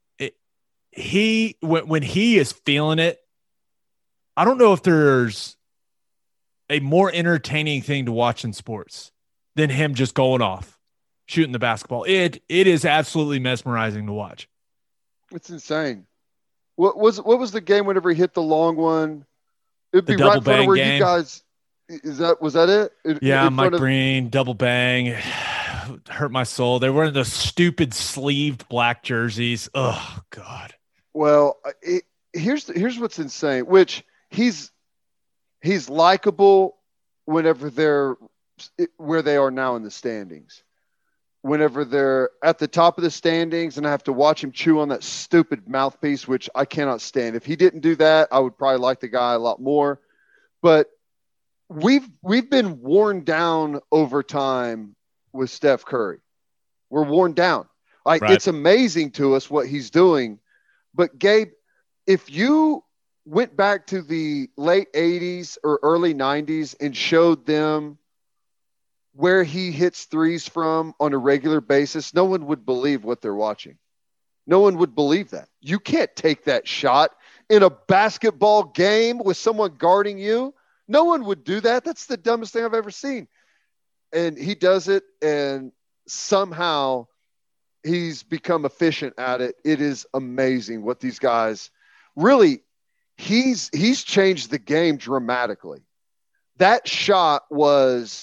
he is feeling it, I don't know if there's a more entertaining thing to watch in sports than him just going off, shooting the basketball. It is absolutely mesmerizing to watch. It's insane. What was the game whenever he hit the long one? It'd be double right in front of where bang you guys. Was that it? Yeah, Mike Breen, double bang. Hurt my soul. They were in those stupid sleeved black jerseys. Oh God. Well, here's what's insane. Which he's likable whenever they're where they are now in the standings. Whenever they're at the top of the standings and I have to watch him chew on that stupid mouthpiece, which I cannot stand. If he didn't do that, I would probably like the guy a lot more. But we've been worn down over time with Steph Curry. We're worn down. Like right. It's amazing to us what he's doing. But Gabe, if you went back to the late 80s or early 90s and showed them where he hits threes from on a regular basis, no one would believe what they're watching. No one would believe that. You can't take that shot in a basketball game with someone guarding you. No one would do that. That's the dumbest thing I've ever seen. And he does it, and somehow he's become efficient at it. It is amazing what these guys really, he's changed the game dramatically. That shot was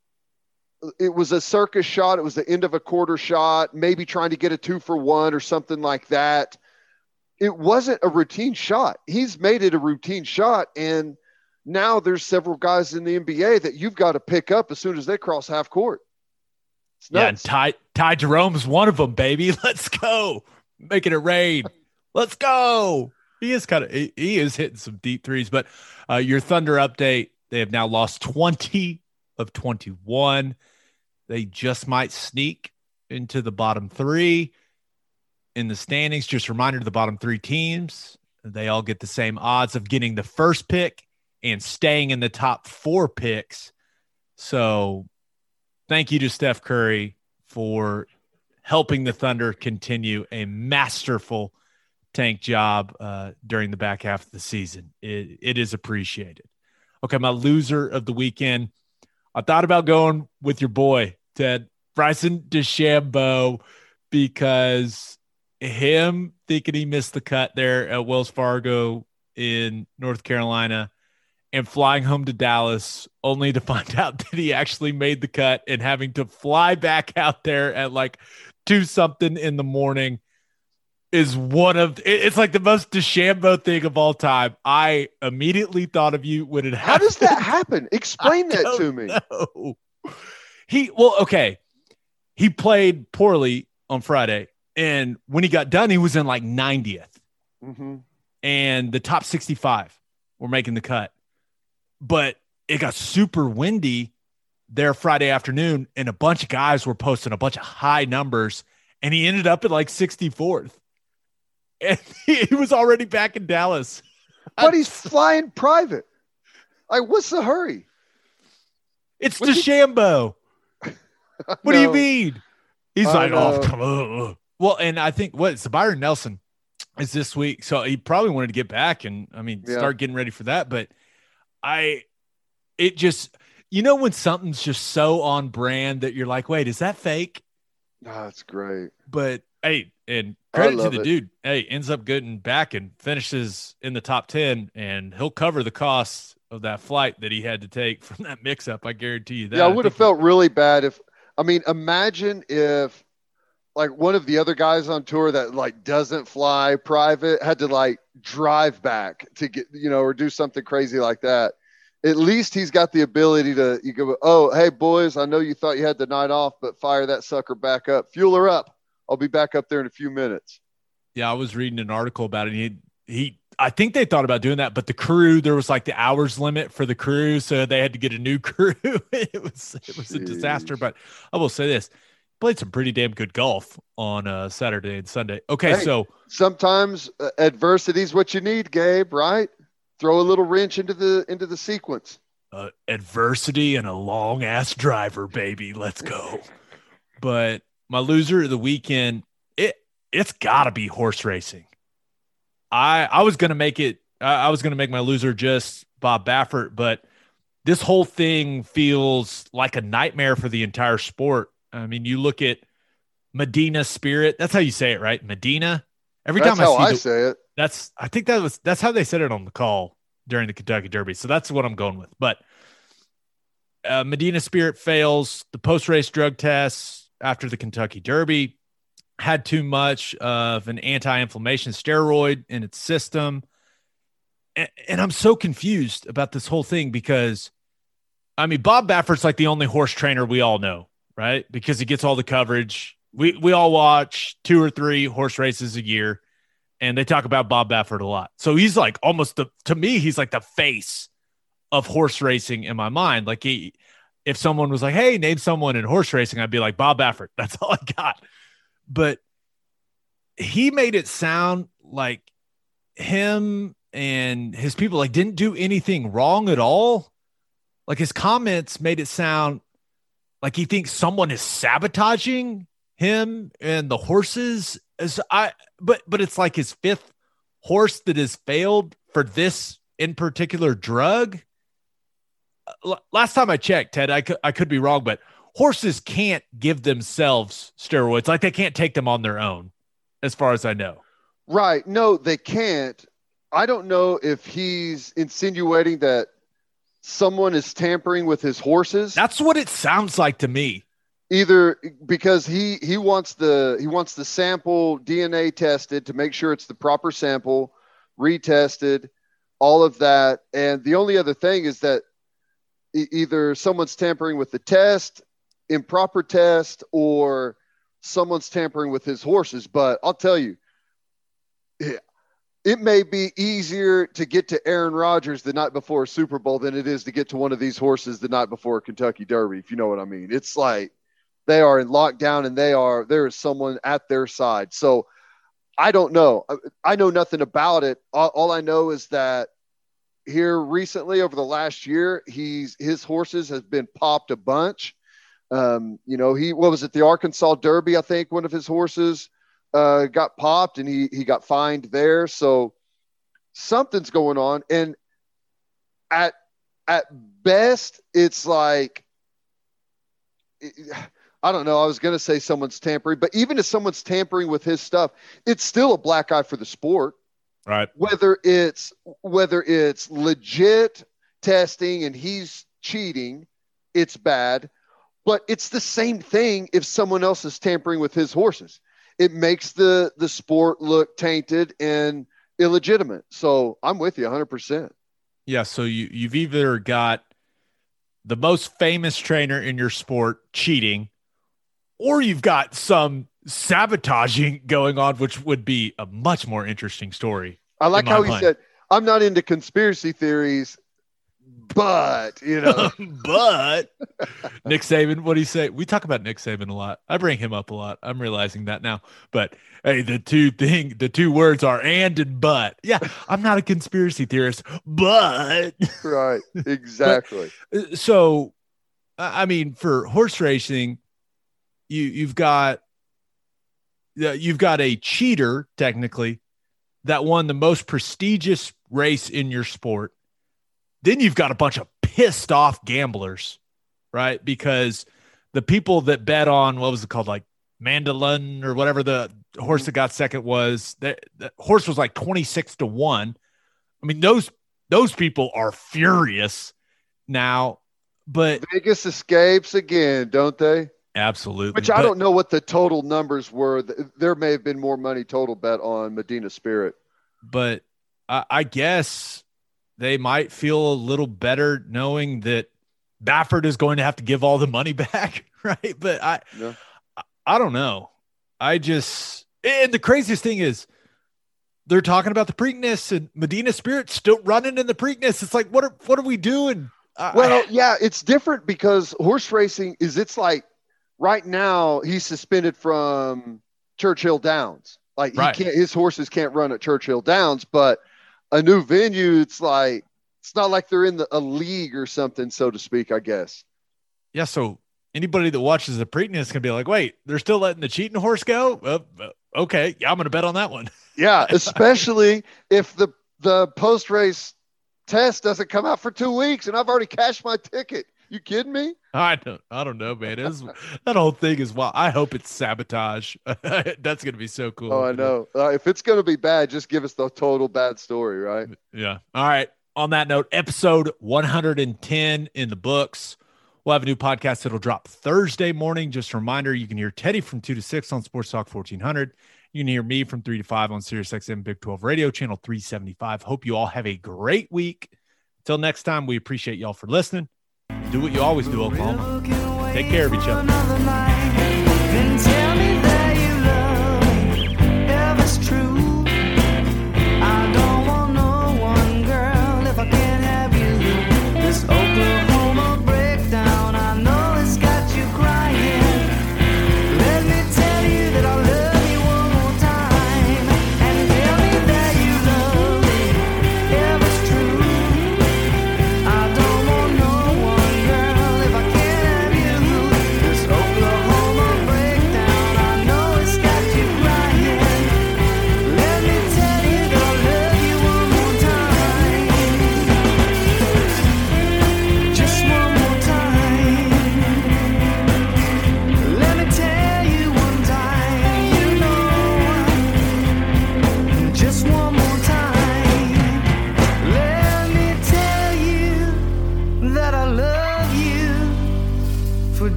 a circus shot. It was the end of a quarter shot, maybe trying to get a 2-for-1 or something like that. It wasn't a routine shot. He's made it a routine shot. And now there's several guys in the NBA that you've got to pick up as soon as they cross half court. Yeah, and Ty Jerome's one of them, baby. Let's go. Making it rain. Let's go. He is hitting some deep threes. But your Thunder update, they have now lost 20 of 21. They just might sneak into the bottom 3 in the standings. Just a reminder to the bottom 3 teams, they all get the same odds of getting the first pick and staying in the top 4 picks. So thank you to Steph Curry for helping the Thunder continue a masterful tank job during the back half of the season. It is appreciated. Okay, my loser of the weekend. I thought about going with your boy, Ted, Bryson DeChambeau, because him thinking he missed the cut there at Wells Fargo in North Carolina and flying home to Dallas only to find out that he actually made the cut and having to fly back out there at like 2-something in the morning is it's like the most DeChambeau thing of all time. I immediately thought of you when it happened. How does that happen? Explain that to me. Okay. He played poorly on Friday, and when he got done, he was in like 90th. Mm-hmm. And the top 65 were making the cut. But it got super windy there Friday afternoon, and a bunch of guys were posting a bunch of high numbers, and he ended up at like 64th. And he was already back in Dallas. But he's flying private. Like, what's the hurry? It's DeChambeau. What do you mean? He's like, oh, come on. Well, and I think it's Byron Nelson is this week. So he probably wanted to get back and, start getting ready for that. But when something's just so on brand that you're like, wait, is that fake? No, that's great. But hey, and credit to the dude. Hey, ends up getting back and finishes in the top 10, and he'll cover the costs of that flight that he had to take from that mix-up. I guarantee you that. Yeah, I would have felt really bad imagine if like one of the other guys on tour that like doesn't fly private had to like drive back to get, or do something crazy like that. At least he's got the ability to, you go, oh, hey boys, I know you thought you had the night off, but fire that sucker back up. Fuel her up. I'll be back up there in a few minutes. Yeah, I was reading an article about it. I think they thought about doing that, but the crew, there was like the hours limit for the crew, so they had to get a new crew. It was a disaster. But I will say this: played some pretty damn good golf on Saturday and Sunday. Okay, so sometimes adversity is what you need, Gabe. Right? Throw a little wrench into the sequence. Adversity and a long ass driver, baby. Let's go. But my loser of the weekend, it's got to be horse racing. I was going to make it. I was going to make my loser just Bob Baffert, but this whole thing feels like a nightmare for the entire sport. I mean, you look at Medina Spirit. That's how you say it, right? Medina. Every time I say it. That's how they said it on the call during the Kentucky Derby. So that's what I'm going with. But Medina Spirit fails the post-race drug tests after the Kentucky Derby. Had too much of an anti-inflammation steroid in its system. And I'm so confused about this whole thing because, Bob Baffert's like the only horse trainer we all know, right? Because he gets all the coverage. We all watch 2 or 3 horse races a year, and they talk about Bob Baffert a lot. So he's like to me, he's like the face of horse racing in my mind. Like if someone was like, hey, name someone in horse racing, I'd be like, Bob Baffert. That's all I got. But he made it sound like him and his people like didn't do anything wrong at all. Like his comments made it sound like he thinks someone is sabotaging him and the horses. But it's like his 5th horse that has failed for this in particular drug. Last time I checked, Ted, I could be wrong, but horses can't give themselves steroids. Like they can't take them on their own, as far as I know. Right. No, they can't. I don't know if he's insinuating that someone is tampering with his horses. That's what it sounds like to me. Either because he wants the sample DNA tested to make sure it's the proper sample, retested, all of that. And the only other thing is that either someone's tampering with the test, improper test, or someone's tampering with his horses. But I'll tell you, it may be easier to get to Aaron Rodgers the night before a Super Bowl than it is to get to one of these horses the night before a Kentucky Derby, if you know what I mean. It's like they are in lockdown and there is someone at their side. So I don't know. I know nothing about it. All I know is that here recently over the last year, his horses has been popped a bunch. What was it? The Arkansas Derby, I think one of his horses got popped and he got fined there. So something's going on. And at best, it's like, I don't know. I was going to say someone's tampering, but even if someone's tampering with his stuff, it's still a black eye for the sport. Right. Whether it's legit testing and he's cheating, it's bad. But it's the same thing if someone else is tampering with his horses. It makes the sport look tainted and illegitimate. So I'm with you 100%. Yeah. So you've either got the most famous trainer in your sport cheating, or you've got some sabotaging going on, which would be a much more interesting story. I like how he said, I'm not into conspiracy theories, but, but Nick Saban, what do you say? We talk about Nick Saban a lot. I bring him up a lot. I'm realizing that now, but hey, the two words are and but. Yeah. I'm not a conspiracy theorist, but right. Exactly. So, I mean, for horse racing, you've got a cheater technically that won the most prestigious race in your sport. Then you've got a bunch of pissed off gamblers, right? Because the people that bet on, what was it called? Like Mandalun or whatever the horse that got second was, the horse was like 26-1. I mean, those people are furious now, but Vegas escapes again, don't they? Absolutely. Which I don't know what the total numbers were. There may have been more money total bet on Medina Spirit. But I guess they might feel a little better knowing that Baffert is going to have to give all the money back, right? But I don't know. And the craziest thing is they're talking about the Preakness and Medina Spirit still running in the Preakness. It's like, what are we doing? It's different because horse racing it's like, right now, he's suspended from Churchill Downs. Like his horses can't run at Churchill Downs, but a new venue, it's not like they're in a league or something, so to speak, I guess. Yeah. So anybody that watches the Preakness can be like, wait, they're still letting the cheating horse go? Okay. Yeah. I'm going to bet on that one. Yeah. Especially if the post-race test doesn't come out for 2 weeks and I've already cashed my ticket. You kidding me? I don't know, man. That whole thing is wild. I hope it's sabotage. That's going to be so cool. Oh, I know. If it's going to be bad, just give us the total bad story, right? Yeah. All right. On that note, episode 110 in the books. We'll have a new podcast that'll drop Thursday morning. Just a reminder, you can hear Teddy from 2 to 6 on Sports Talk 1400. You can hear me from 3 to 5 on SiriusXM Big 12 Radio, channel 375. Hope you all have a great week. Until next time, we appreciate y'all for listening. Do what you always do, Oklahoma. Take care of each other.